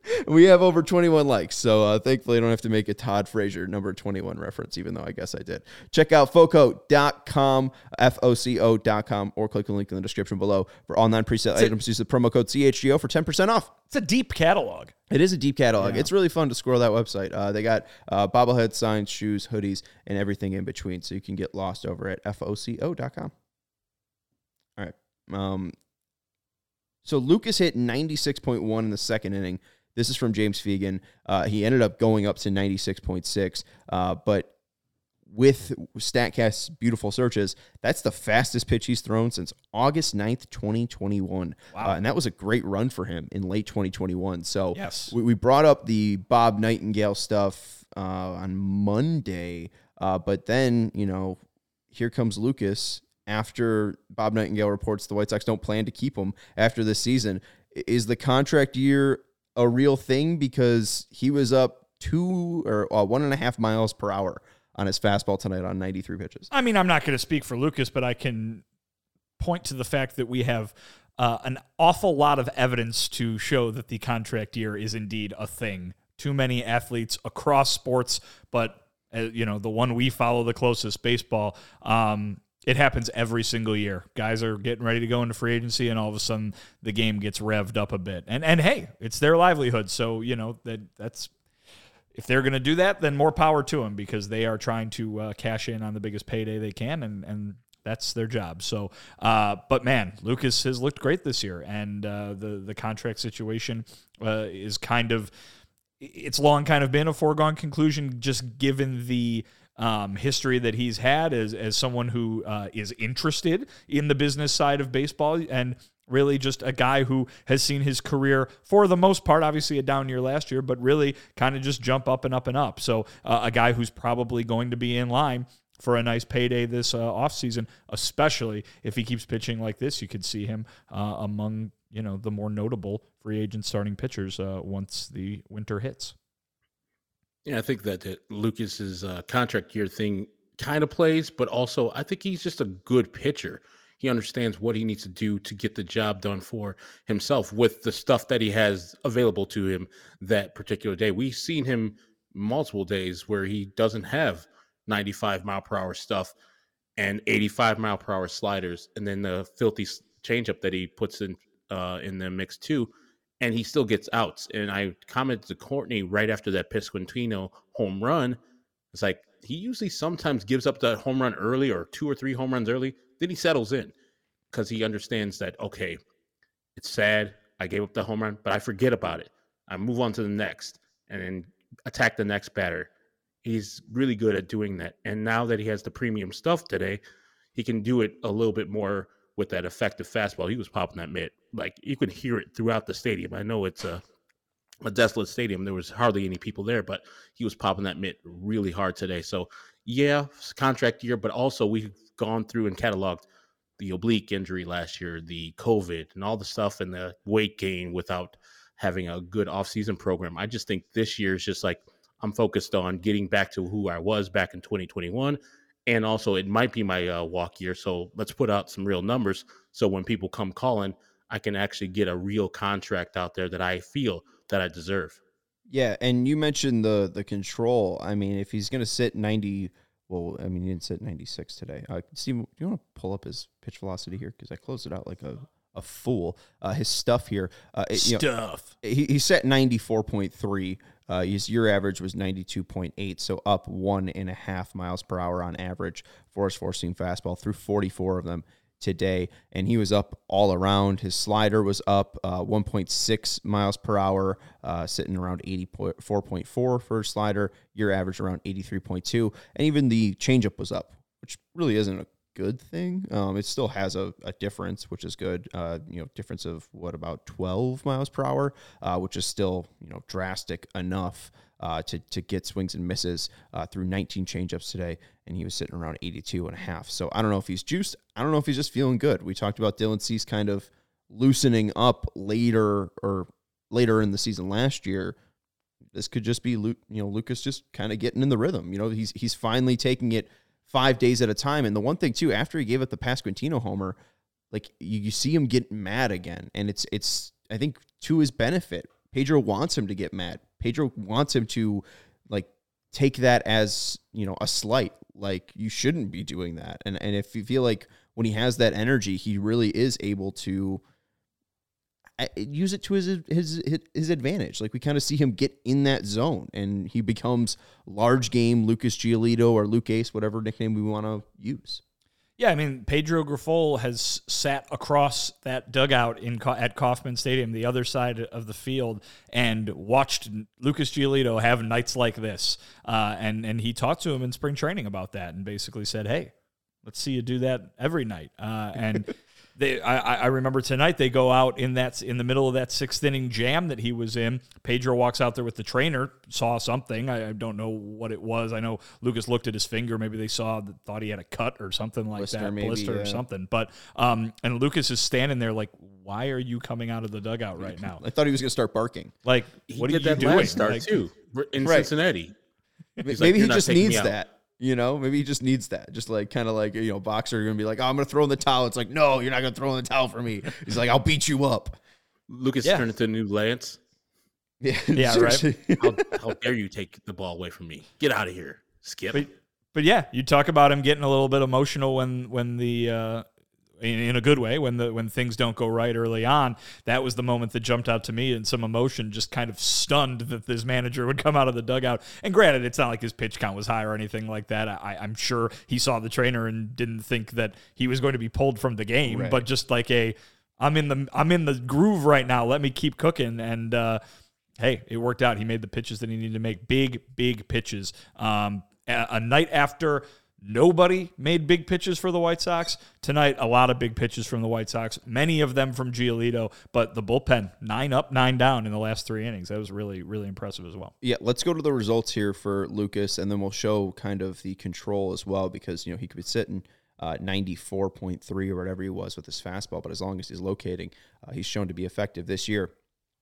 A: We have over twenty-one likes, so uh, thankfully I don't have to make a Todd Frazier number twenty-one reference, even though I guess I did. Check out foco dot com, F O C O dot com, or click the link in the description below for all non-presale items. Use the promo code C H G O for ten percent off.
C: It's a deep catalog.
A: It is a deep catalog.
C: Yeah.
A: It's really fun to scroll that website. Uh, they got uh, bobblehead signs, shoes, hoodies, and everything in between, so you can get lost over at F O C O dot com. All right. Um, so Lucas hit ninety-six point one in the second inning. This is from James Fegan. Uh, he ended up going up to ninety-six point six, uh, but with StatCast's beautiful searches, that's the fastest pitch he's thrown since August ninth, twenty twenty-one.
C: Wow.
A: Uh, and that was a great run for him in late twenty twenty-one. So
C: yes.
A: we, we brought up the Bob Nightingale stuff uh, on Monday, uh, but then, you know, here comes Lucas after Bob Nightingale reports the White Sox don't plan to keep him after this season. Is the contract year a real thing? Because he was up two or uh, one and a half miles per hour on his fastball tonight on ninety-three pitches.
C: I mean, I'm not going to speak for Lucas, but I can point to the fact that we have uh, an awful lot of evidence to show that the contract year is indeed a thing. Too many athletes across sports, but uh, you know, the one we follow the closest, baseball, um, it happens every single year. Guys are getting ready to go into free agency, and all of a sudden the game gets revved up a bit. And and hey, it's their livelihood, so you know that that's. If they're going to do that, then more power to them, because they are trying to uh, cash in on the biggest payday they can, and, and that's their job. So, uh, but man, Lucas has looked great this year, and uh, the the contract situation uh, is kind of it's long kind of been a foregone conclusion, just given the um, history that he's had as as someone who uh, is interested in the business side of baseball, and really just a guy who has seen his career, for the most part, obviously a down year last year, but really kind of just jump up and up and up. So uh, a guy who's probably going to be in line for a nice payday this uh, offseason, especially if he keeps pitching like this. You could see him uh, among, you know, the more notable free agent starting pitchers uh, once the winter hits.
B: Yeah, I think that, that Lucas's uh, contract year thing kind of plays, but also I think he's just a good pitcher. He understands what he needs to do to get the job done for himself with the stuff that he has available to him that particular day. We've seen him multiple days where he doesn't have ninety-five mile per hour stuff and eighty-five mile per hour sliders, and then the filthy changeup that he puts in uh, in the mix too, and he still gets outs. And I commented to Courtney right after that Piscatino home run. It's like he usually sometimes gives up that home run early, or two or three home runs early. Then he settles in because he understands that, okay, it's sad, I gave up the home run, but I forget about it. I move on to the next and then attack the next batter. He's really good at doing that. And now that he has the premium stuff today, he can do it a little bit more with that effective fastball. He was popping that mitt. Like, you could hear it throughout the stadium. I know it's a, a desolate stadium. There was hardly any people there, but he was popping that mitt really hard today. So, yeah, contract year, but also we've gone through and cataloged the oblique injury last year, the COVID, and all the stuff, and the weight gain without having a good offseason program. I just think this year is just like, I'm focused on getting back to who I was back in twenty twenty-one. And also it might be my uh, walk year. So let's put out some real numbers. So when people come calling, I can actually get a real contract out there that I feel that I deserve.
A: Yeah. And you mentioned the, the control. I mean, if he's going to sit ninety, well, I mean, he didn't sit ninety-six today. Uh, Steve, do you want to pull up his pitch velocity here? Because I closed it out like a, a fool. Uh, his stuff here. Uh, it, you
C: Stuff.
A: know, he, he set ninety-four point three. Uh, his year average was ninety-two point eight, so up one and a half miles per hour on average for his four-seam fastball, through forty-four of them today. And he was up all around. His slider was up uh, one point six miles per hour, uh, sitting around eighty-four point four for his slider. Year average around eighty-three point two. And even the changeup was up, which really isn't a good thing. Um, it still has a, a difference, which is good. Uh, you know, difference of what, about twelve miles per hour, uh, which is still, you know, drastic enough uh, to to get swings and misses uh, through nineteen changeups today, and he was sitting around eighty-two and a half. So I don't know if he's juiced. I don't know if he's just feeling good. We talked about Dylan Cease kind of loosening up later or later in the season last year. This could just be, you know, Lucas just kind of getting in the rhythm. You know, he's he's finally taking it five days at a time. And the one thing too, after he gave up the Pasquantino homer, like you, you see him get mad again. And it's, it's, I think to his benefit, Pedro wants him to get mad. Pedro wants him to like take that as, you know, a slight. Like, you shouldn't be doing that. And and if you feel like when he has that energy, he really is able to use it to his his his advantage. Like, we kind of see him get in that zone, and he becomes large game Lucas Giolito or Luke Ace, whatever nickname we want to use.
C: Yeah, I mean, Pedro Grifol has sat across that dugout in at Kauffman Stadium, the other side of the field, and watched Lucas Giolito have nights like this. Uh, and, and he talked to him in spring training about that and basically said, hey, let's see you do that every night. Uh, and they, I, I remember tonight they go out in that in the middle of that sixth inning jam that he was in. Pedro walks out there with the trainer, saw something. I, I don't know what it was. I know Lucas looked at his finger. Maybe they saw thought he had a cut or something like
A: blister,
C: that,
A: maybe,
C: blister
A: yeah.
C: or something. But um, and Lucas is standing there like, why are you coming out of the dugout right now?
A: I thought he was going to start barking.
C: Like,
B: He
C: what
B: did
C: are you
B: that
C: doing?
B: last start
C: Like,
B: too in
A: Right.
B: Cincinnati. He's
A: Maybe
B: like,
A: he
B: "You're not
A: just
B: taking me
A: needs
B: out."
A: that. You know, maybe he just needs that. Just like kind of like, you know, boxer, you're going to be like, oh, I'm going to throw in the towel. It's like, no, you're not going to throw in the towel for me. He's like, I'll beat you up.
B: Lucas
C: Yeah.
B: turned into a new Lance.
A: Yeah,
C: Yeah, right.
A: seriously.
B: How, how dare you take the ball away from me? Get out of here, Skip.
C: But, but yeah, you talk about him getting a little bit emotional when when the uh, in, in a good way when the when things don't go right early on. That was the moment that jumped out to me, and some emotion, just kind of stunned that this manager would come out of the dugout. And granted, it's not like his pitch count was high or anything like that. I, I'm sure he saw the trainer and didn't think that he was going to be pulled from the game,
A: Right.
C: but just like a I'm in the I'm in the groove right now. Let me keep cooking. And uh, hey, it worked out. He made the pitches that he needed to make. Big, big pitches. Um, a, a night after nobody made big pitches for the White Sox. Tonight, a lot of big pitches from the White Sox, many of them from Giolito, but the bullpen, nine up, nine down in the last three innings. That was really, really impressive as well.
A: Yeah, let's go to the results here for Lucas, and then we'll show kind of the control as well, because, you know, he could be sitting uh, ninety-four point three or whatever he was with his fastball, but as long as he's locating, uh, he's shown to be effective this year.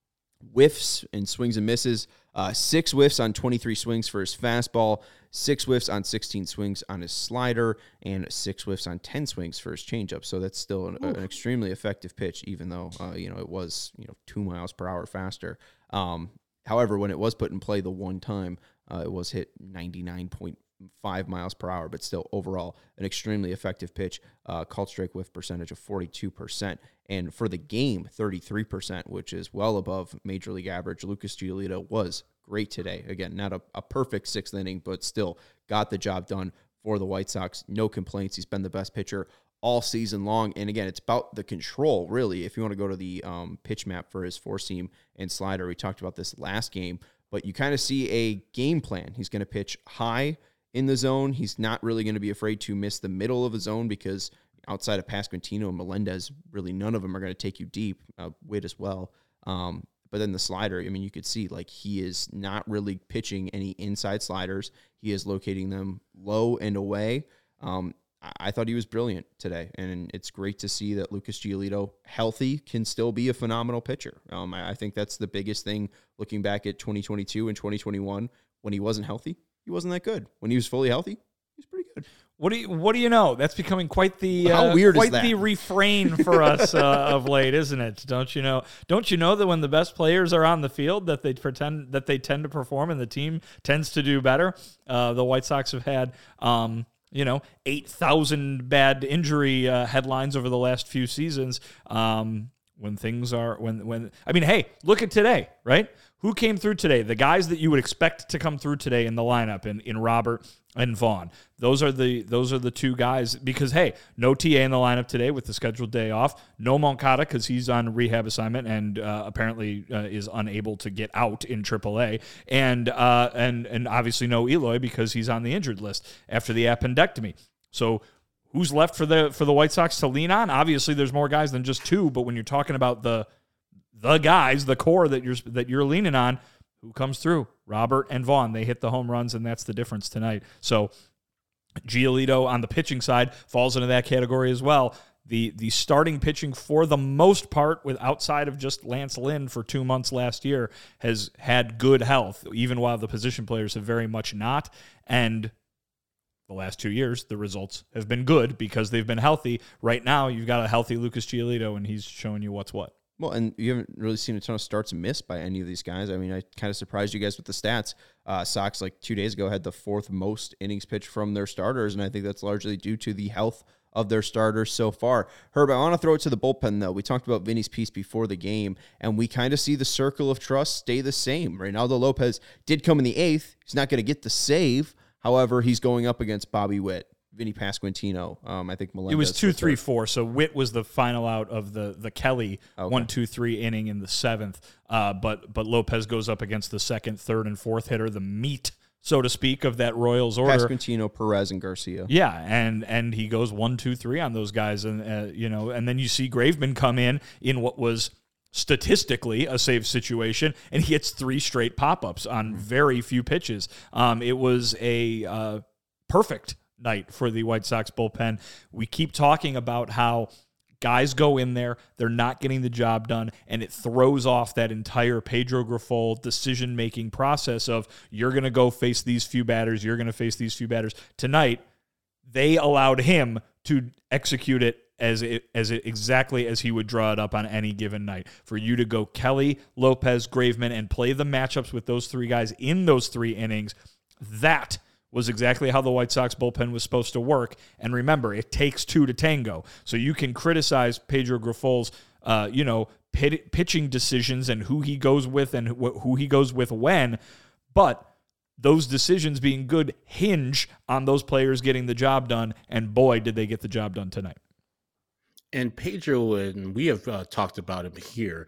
A: Whiffs and swings and misses, uh, six whiffs on twenty-three swings for his fastball, six whiffs on sixteen swings on his slider, and six whiffs on ten swings for his changeup. So that's still an, an extremely effective pitch, even though uh, you know it was you know two miles per hour faster. Um, however, when it was put in play the one time, uh, it was hit ninety-nine point five miles per hour, but still overall an extremely effective pitch. Uh, called strike whiff percentage of forty-two percent. And for the game, thirty-three percent, which is well above Major League average. Lucas Giolito was great today. Again, not a, a perfect sixth inning, but still got the job done for the White Sox. No complaints. He's been the best pitcher all season long. And again, it's about the control, really. If you want to go to the um, pitch map for his four-seam and slider, we talked about this last game, but you kind of see a game plan. He's going to pitch high in the zone. He's not really going to be afraid to miss the middle of the zone, because outside of Pasquantino and Melendez, really none of them are going to take you deep. Uh, Witt as well. Um, but then the slider, I mean, you could see like he is not really pitching any inside sliders. He is locating them low and away. Um, I, I thought he was brilliant today, and it's great to see that Lucas Giolito, healthy, can still be a phenomenal pitcher. Um, I, I think that's the biggest thing looking back at twenty twenty-two and twenty twenty-one. When he wasn't healthy, he wasn't that good. When he was fully healthy, he was pretty good.
C: What do you What do you know? That's becoming quite the
A: How
C: uh,
A: weird is
C: quite
A: that?
C: the refrain for us uh, of late, isn't it? Don't you know? Don't you know that when the best players are on the field, that they pretend that they tend to perform and the team tends to do better? Uh, the White Sox have had, um, you know, eight thousand bad injury uh, headlines over the last few seasons. Um, when things are when when I mean, hey, look at today, right? Who came through today? The guys that you would expect to come through today in the lineup, in, in Robert and Vaughn. Those are the those are the two guys, because, hey, no T A in the lineup today with the scheduled day off. No Moncada because he's on rehab assignment and uh, apparently uh, is unable to get out in triple A. And, uh, and, and obviously no Eloy because he's on the injured list after the appendectomy. So who's left for the for the White Sox to lean on? Obviously there's more guys than just two, but when you're talking about the the guys, the core that you're that you're leaning on, who comes through? Robert and Vaughn. They hit the home runs, and that's the difference tonight. So Giolito on the pitching side falls into that category as well. The the starting pitching, for the most part, with outside of just Lance Lynn for two months last year, has had good health, even while the position players have very much not. And the last two years, the results have been good because they've been healthy. Right now, you've got a healthy Lucas Giolito, and he's showing you what's what.
A: Well, and you haven't really seen a ton of starts missed by any of these guys. I mean, I kind of surprised you guys with the stats. Uh, Sox, like two days ago, had the fourth most innings pitched from their starters, and I think that's largely due to the health of their starters so far. Herb, I want to throw it to the bullpen, though. We talked about Vinny's piece before the game, and we kind of see the circle of trust stay the same. Reynaldo Lopez did come in the eighth. He's not going to get the save. However, he's going up against Bobby Witt, Vinny Pasquantino. Um, I think Melendez.
C: It was two, three, four. So Witt was the final out of the the Kelly okay. one, two, three inning in the seventh. Uh, but but Lopez goes up against the second, third, and fourth hitter, the meat, so to speak, of that Royals order.
A: Pasquantino, Perez, and Garcia.
C: Yeah, and and he goes one, two, three on those guys, and uh, you know, and then you see Graveman come in in what was statistically a save situation, and he hits three straight pop-ups on very few pitches. Um, it was a uh, perfect night for the White Sox bullpen. We keep talking about how guys go in there, they're not getting the job done, and it throws off that entire Pedro Grifol decision-making process of you're going to go face these few batters, you're going to face these few batters. Tonight, they allowed him to execute it as it, as it, exactly as he would draw it up on any given night. For you to go Kelly, Lopez, Graveman, and play the matchups with those three guys in those three innings, that was exactly how the White Sox bullpen was supposed to work. And remember, it takes two to tango. So you can criticize Pedro Grifol's, uh, you know, pit, pitching decisions and who he goes with and wh- who he goes with when, but those decisions being good hinge on those players getting the job done, and boy, did they get the job done tonight.
B: And Pedro, and we have uh, talked about him here,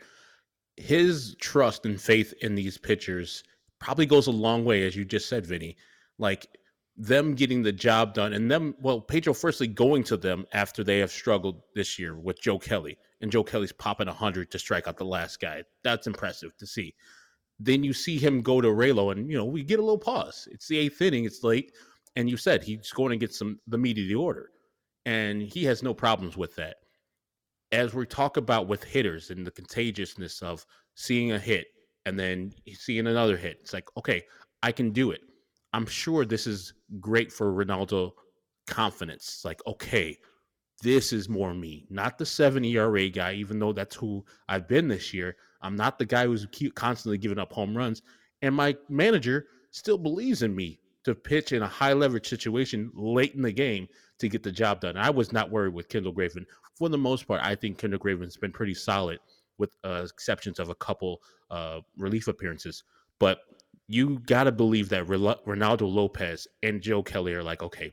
B: his trust and faith in these pitchers probably goes a long way, as you just said, Vinny. Like them getting the job done and them, well, Pedro firstly going to them after they have struggled this year with Joe Kelly, and Joe Kelly's popping one hundred to strike out the last guy. That's impressive to see. Then you see him go to Raylo, and, you know, we get a little pause. It's the eighth inning. It's late. And you said he's going to get some the meat of the order. And he has no problems with that. As we talk about with hitters and the contagiousness of seeing a hit and then seeing another hit, it's like, okay, I can do it. I'm sure this is great for Reynaldo confidence. It's like, okay, this is more me, not the seven E R A guy, even though that's who I've been this year. I'm not the guy who's constantly giving up home runs. And my manager still believes in me to pitch in a high leverage situation late in the game to get the job done. I was not worried with Kendall Graveman. For the most part, I think Kendall Graveman's been pretty solid with uh, exceptions of a couple uh, relief appearances. But you got to believe that Reynaldo Lopez and Joe Kelly are like, okay,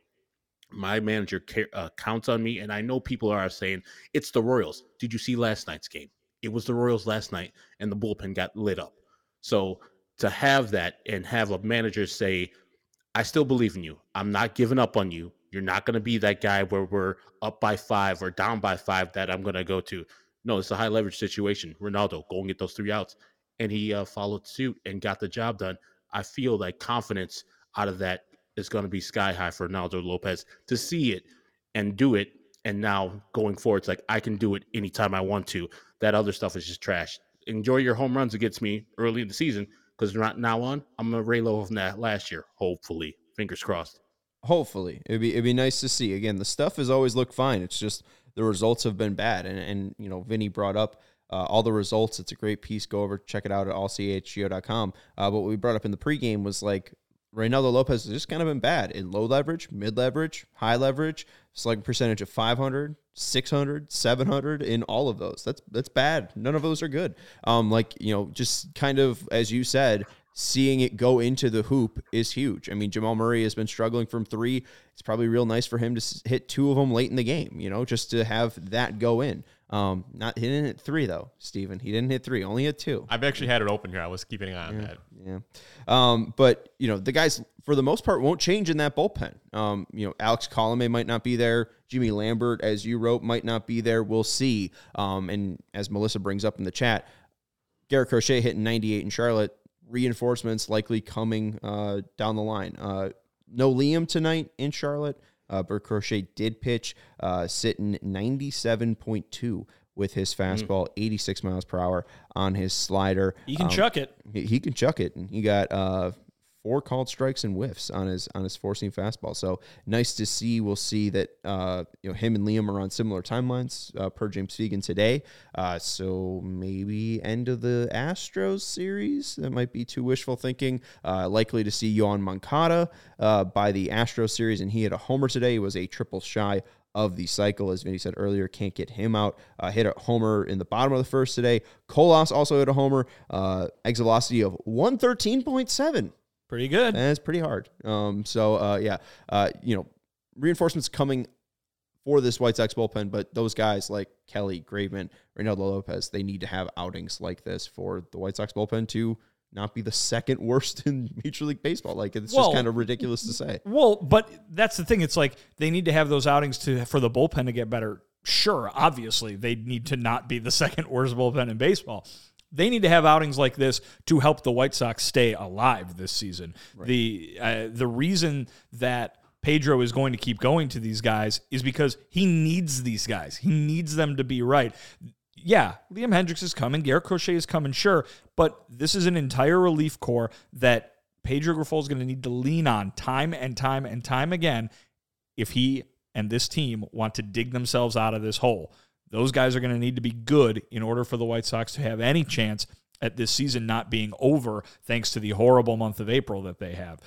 B: my manager care, uh, counts on me. And I know people are saying it's the Royals. Did you see last night's game? It was the Royals last night, and the bullpen got lit up. So to have that and have a manager say, I still believe in you. I'm not giving up on you. You're not going to be that guy where we're up by five or down by five that I'm going to go to. No, it's a high leverage situation. Reynaldo, go and get those three outs. And he uh, followed suit and got the job done. I feel like confidence out of that is going to be sky high for Reynaldo Lopez to see it and do it. And now going forward, it's like, I can do it anytime I want to. That other stuff is just trash. Enjoy your home runs against me early in the season, because from now on, I'm going to Raylo from that last year, hopefully. Fingers crossed.
A: Hopefully. It'd be, it'd be nice to see. Again, the stuff has always looked fine. It's just the results have been bad. And, and you know, Vinny brought up uh, all the results. It's a great piece. Go over, check it out at all c h g o dot com. Uh, but what we brought up in the pregame was like, Reynaldo Lopez has just kind of been bad in low leverage, mid leverage, high leverage, slugging percentage of five hundred, six hundred, seven hundred in all of those. That's that's bad. None of those are good. Um, like, you know, just kind of, as you said, seeing it go into the hoop is huge. I mean, Jamal Murray has been struggling from three. It's probably real nice for him to hit two of them late in the game, you know, just to have that go in. Um, not he didn't hit three though, Steven. He didn't hit three, only hit two.
D: I've actually had it open here. I was keeping an eye on
A: yeah,
D: that.
A: Yeah. Um, but you know, the guys for the most part won't change in that bullpen. Um, you know, Alex Colomé might not be there. Jimmy Lambert, as you wrote, might not be there. We'll see. Um, and as Melissa brings up in the chat, Garrett Crochet hitting ninety-eight in Charlotte. Reinforcements likely coming uh, down the line. Uh, no Liam tonight in Charlotte. Uh, Bert Crochet did pitch, uh, sitting ninety-seven point two with his fastball, mm. eighty-six miles per hour on his slider.
C: He can
A: um,
C: chuck it.
A: He, he can chuck it. And he got uh, four called strikes and whiffs on his on his four-seam fastball. So nice to see. We'll see that uh, you know him and Liam are on similar timelines uh, per James Fegan today. Uh, so maybe end of the Astros series. That might be too wishful thinking. Uh, likely to see Yoan Moncada uh, by the Astros series, and he had a homer today. He was a triple shy of the cycle, as Vinny said earlier. Can't get him out. Uh, hit a homer in the bottom of the first today. Colas also hit a homer. Uh, exit velocity of one thirteen point seven.
C: Pretty good.
A: That's pretty hard. Um, so, uh, yeah, uh, you know, reinforcements coming for this White Sox bullpen, but those guys like Kelly, Graveman, Reynaldo Lopez, they need to have outings like this for the White Sox bullpen to not be the second worst in Major League Baseball. Like, it's
C: well,
A: just kind of ridiculous to say.
C: Well, but that's the thing. It's like they need to have those outings to for the bullpen to get better. Sure, obviously, they need to not be the second worst bullpen in baseball. They need to have outings like this to help the White Sox stay alive this season. Right. The uh, the reason that Pedro is going to keep going to these guys is because he needs these guys. He needs them to be right. Yeah, Liam Hendricks is coming. Garrett Crochet is coming, sure. But this is an entire relief corps that Pedro Grifol is going to need to lean on time and time and time again if he and this team want to dig themselves out of this hole. Those guys are going to need to be good in order for the White Sox to have any chance at this season not being over, thanks to the horrible month of April that they have.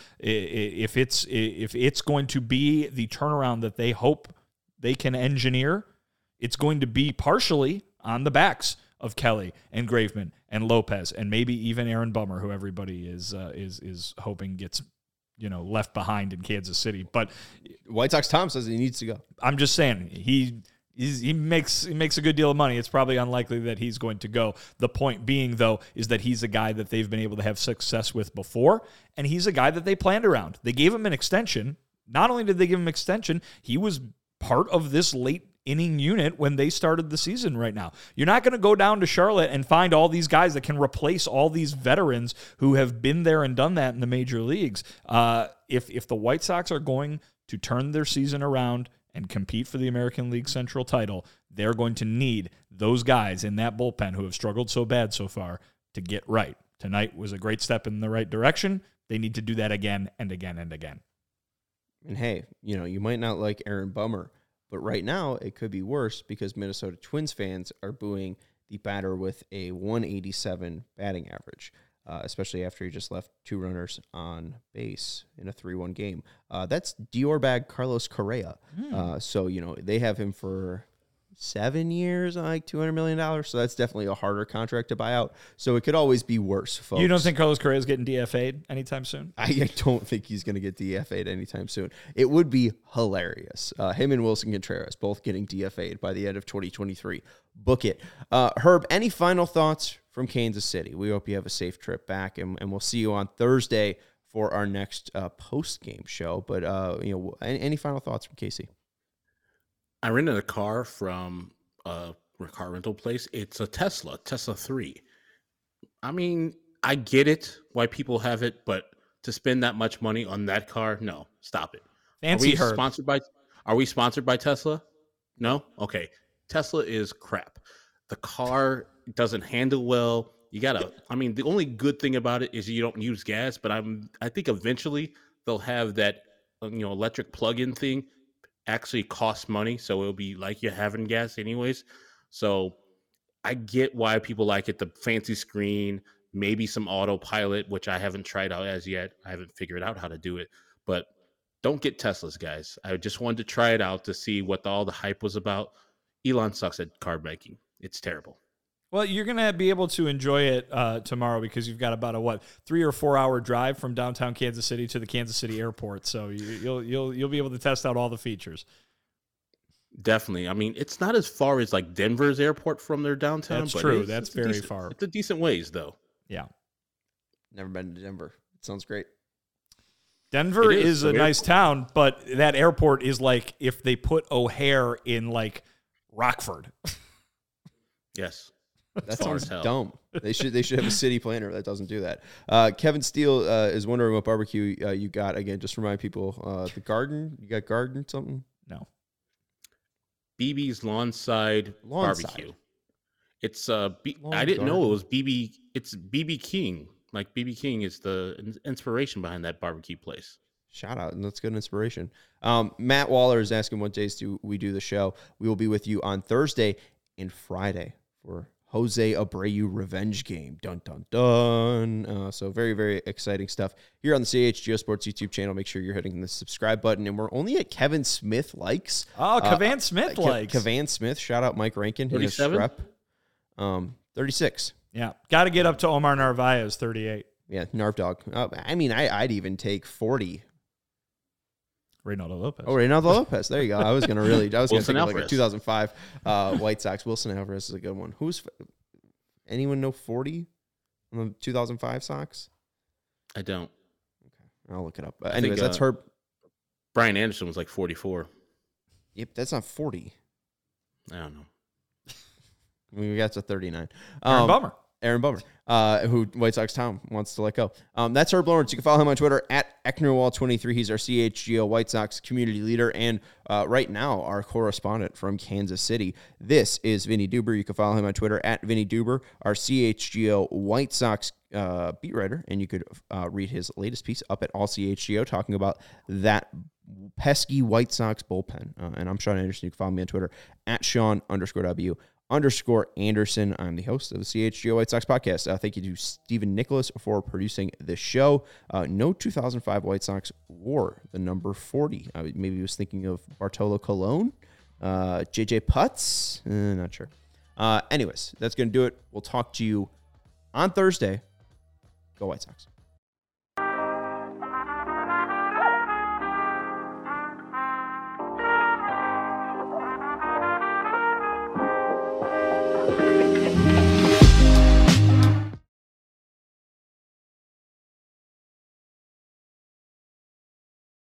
C: If it's if it's going to be the turnaround that they hope they can engineer, it's going to be partially on the backs of Kelly and Graveman and Lopez and maybe even Aaron Bummer, who everybody is uh, is is hoping gets you know left behind in Kansas City. But
A: White Sox Tom says he needs to go.
C: I'm just saying he. He's, he makes he makes a good deal of money. It's probably unlikely that he's going to go. The point being, though, is that he's a guy that they've been able to have success with before, and he's a guy that they planned around. They gave him an extension. Not only did they give him an extension, he was part of this late inning unit when they started the season right now. You're not going to go down to Charlotte and find all these guys that can replace all these veterans who have been there and done that in the major leagues. Uh, if if the White Sox are going to turn their season around and compete for the American League Central title, they're going to need those guys in that bullpen who have struggled so bad so far to get right. Tonight was a great step in the right direction. They need to do that again and again and again.
A: And hey, you know, you might not like Aaron Bummer, but right now it could be worse because Minnesota Twins fans are booing the batter with a one eighty-seven batting average. Uh, especially after he just left two runners on base in a three one game. Uh, that's Dior bag Carlos Correa. Mm. Uh, so, you know, they have him for seven years, like two hundred million dollars. So that's definitely a harder contract to buy out. So it could always be worse, folks.
C: You don't think Carlos Correa is getting D F A'd anytime soon?
A: I, I don't think he's going to get D F A'd anytime soon. It would be hilarious. Uh, him and Wilson Contreras both getting D F A'd by the end of twenty twenty-three. Book it. Uh, Herb, any final thoughts from Kansas City? We hope you have a safe trip back, and, and we'll see you on Thursday for our next uh, post-game show. But, uh, you know, any, any final thoughts from Casey?
B: I rented a car from a car rental place. It's a Tesla, Tesla three. I mean, I get it, why people have it, but to spend that much money on that car, no, stop it.
C: Fancy
B: are we
C: Herb.
B: sponsored by Are we sponsored by Tesla? No? Okay. Tesla is crap. The car doesn't handle well. You gotta, I mean, the only good thing about it is you don't use gas, but I'm, I think eventually they'll have that, you know, electric plug-in thing actually costs money. So it'll be like you're having gas anyways. So I get why people like it. The fancy screen, maybe some autopilot, which I haven't tried out as yet. I haven't figured out how to do it, but don't get Teslas, guys. I just wanted to try it out to see what the, all the hype was about. Elon sucks at car making. It's terrible.
C: Well, you're going to be able to enjoy it uh, tomorrow because you've got about a, what, three or four hour drive from downtown Kansas City to the Kansas City airport. So you, you'll you'll you'll be able to test out all the features.
B: Definitely. I mean, it's not as far as like Denver's airport from their downtown.
C: That's
B: but
C: true.
B: It's,
C: That's
B: it's
C: very
B: decent,
C: far.
B: It's a decent ways, though.
C: Yeah.
A: Never been to Denver. It sounds great.
C: Denver
B: is,
C: is a nice town, but that airport is like if they put O'Hare in like Rockford.
B: Yes.
A: That sounds dumb. They should they should have a city planner that doesn't do that. Uh, Kevin Steele uh, is wondering what barbecue uh, you got. Again, just remind people, uh, the garden. You got garden something?
C: No.
B: B B's Lawnside
A: Lawnside.
B: Barbecue. It's uh, B-
A: Lawn
B: I didn't
A: garden.
B: know it was B B. It's B B King Like B B King is the in- inspiration behind that barbecue place.
A: Shout out, and that's good inspiration. Um, Matt Waller is asking what days do we do the show. We will be with you on Thursday and Friday for Jose Abreu revenge game. Dun, dun, dun. Uh, so very, very exciting stuff here on the C H G O Sports YouTube channel. Make sure you're hitting the subscribe button. And we're only at Kevin Smith likes.
C: Oh, Kavan
A: uh,
C: Smith
A: uh,
C: likes.
A: Kavan Smith. Shout out Mike Rankin. Hit his
B: thirty-seven?
A: strep. Um, thirty-six.
C: Yeah. Got to get up to Omar Narvaez, thirty-eight.
A: Yeah, Narv Dog. Uh, I mean, I, I'd even take forty.
C: Reynaldo Lopez.
A: Oh, Reynaldo Lopez. There you go. I was going to really, I was going to
B: Wilson
A: think of like a
B: Alvarez.
A: two thousand five uh, White Sox. Wilson Alvarez is a good one. Who's, anyone know forty on the two thousand five Sox?
B: I don't.
A: I'll look it up. Uh,
B: I
A: anyways,
B: think,
A: that's
B: uh,
A: Herb.
B: Brian Anderson was like forty-four.
A: Yep, that's not forty.
B: I don't know.
A: I mean, we got to thirty-nine.
C: Aaron
A: Um,
C: Bummer.
A: Aaron Bummer, uh, who White Sox Tom wants to let go. Um, that's Herb Lawrence. You can follow him on Twitter at Ecknerwall twenty-three. He's our C H G O White Sox community leader and uh, right now our correspondent from Kansas City. This is Vinny Duber. You can follow him on Twitter at Vinny Duber, our C H G O White Sox uh, beat writer, and you could uh, read his latest piece up at All C H G O talking about that pesky White Sox bullpen. Uh, and I'm Sean Anderson. You can follow me on Twitter at Sean underscore W. underscore Anderson. I'm the host of the C H G O White Sox podcast. Uh, thank you to Stephen Nicholas for producing the show. Uh, no two thousand five White Sox wore the number forty. Uh, maybe he was thinking of Bartolo Colon, uh, J J Putz. Uh, not sure. Uh, anyways, that's going to do it. We'll talk to you on Thursday. Go White Sox.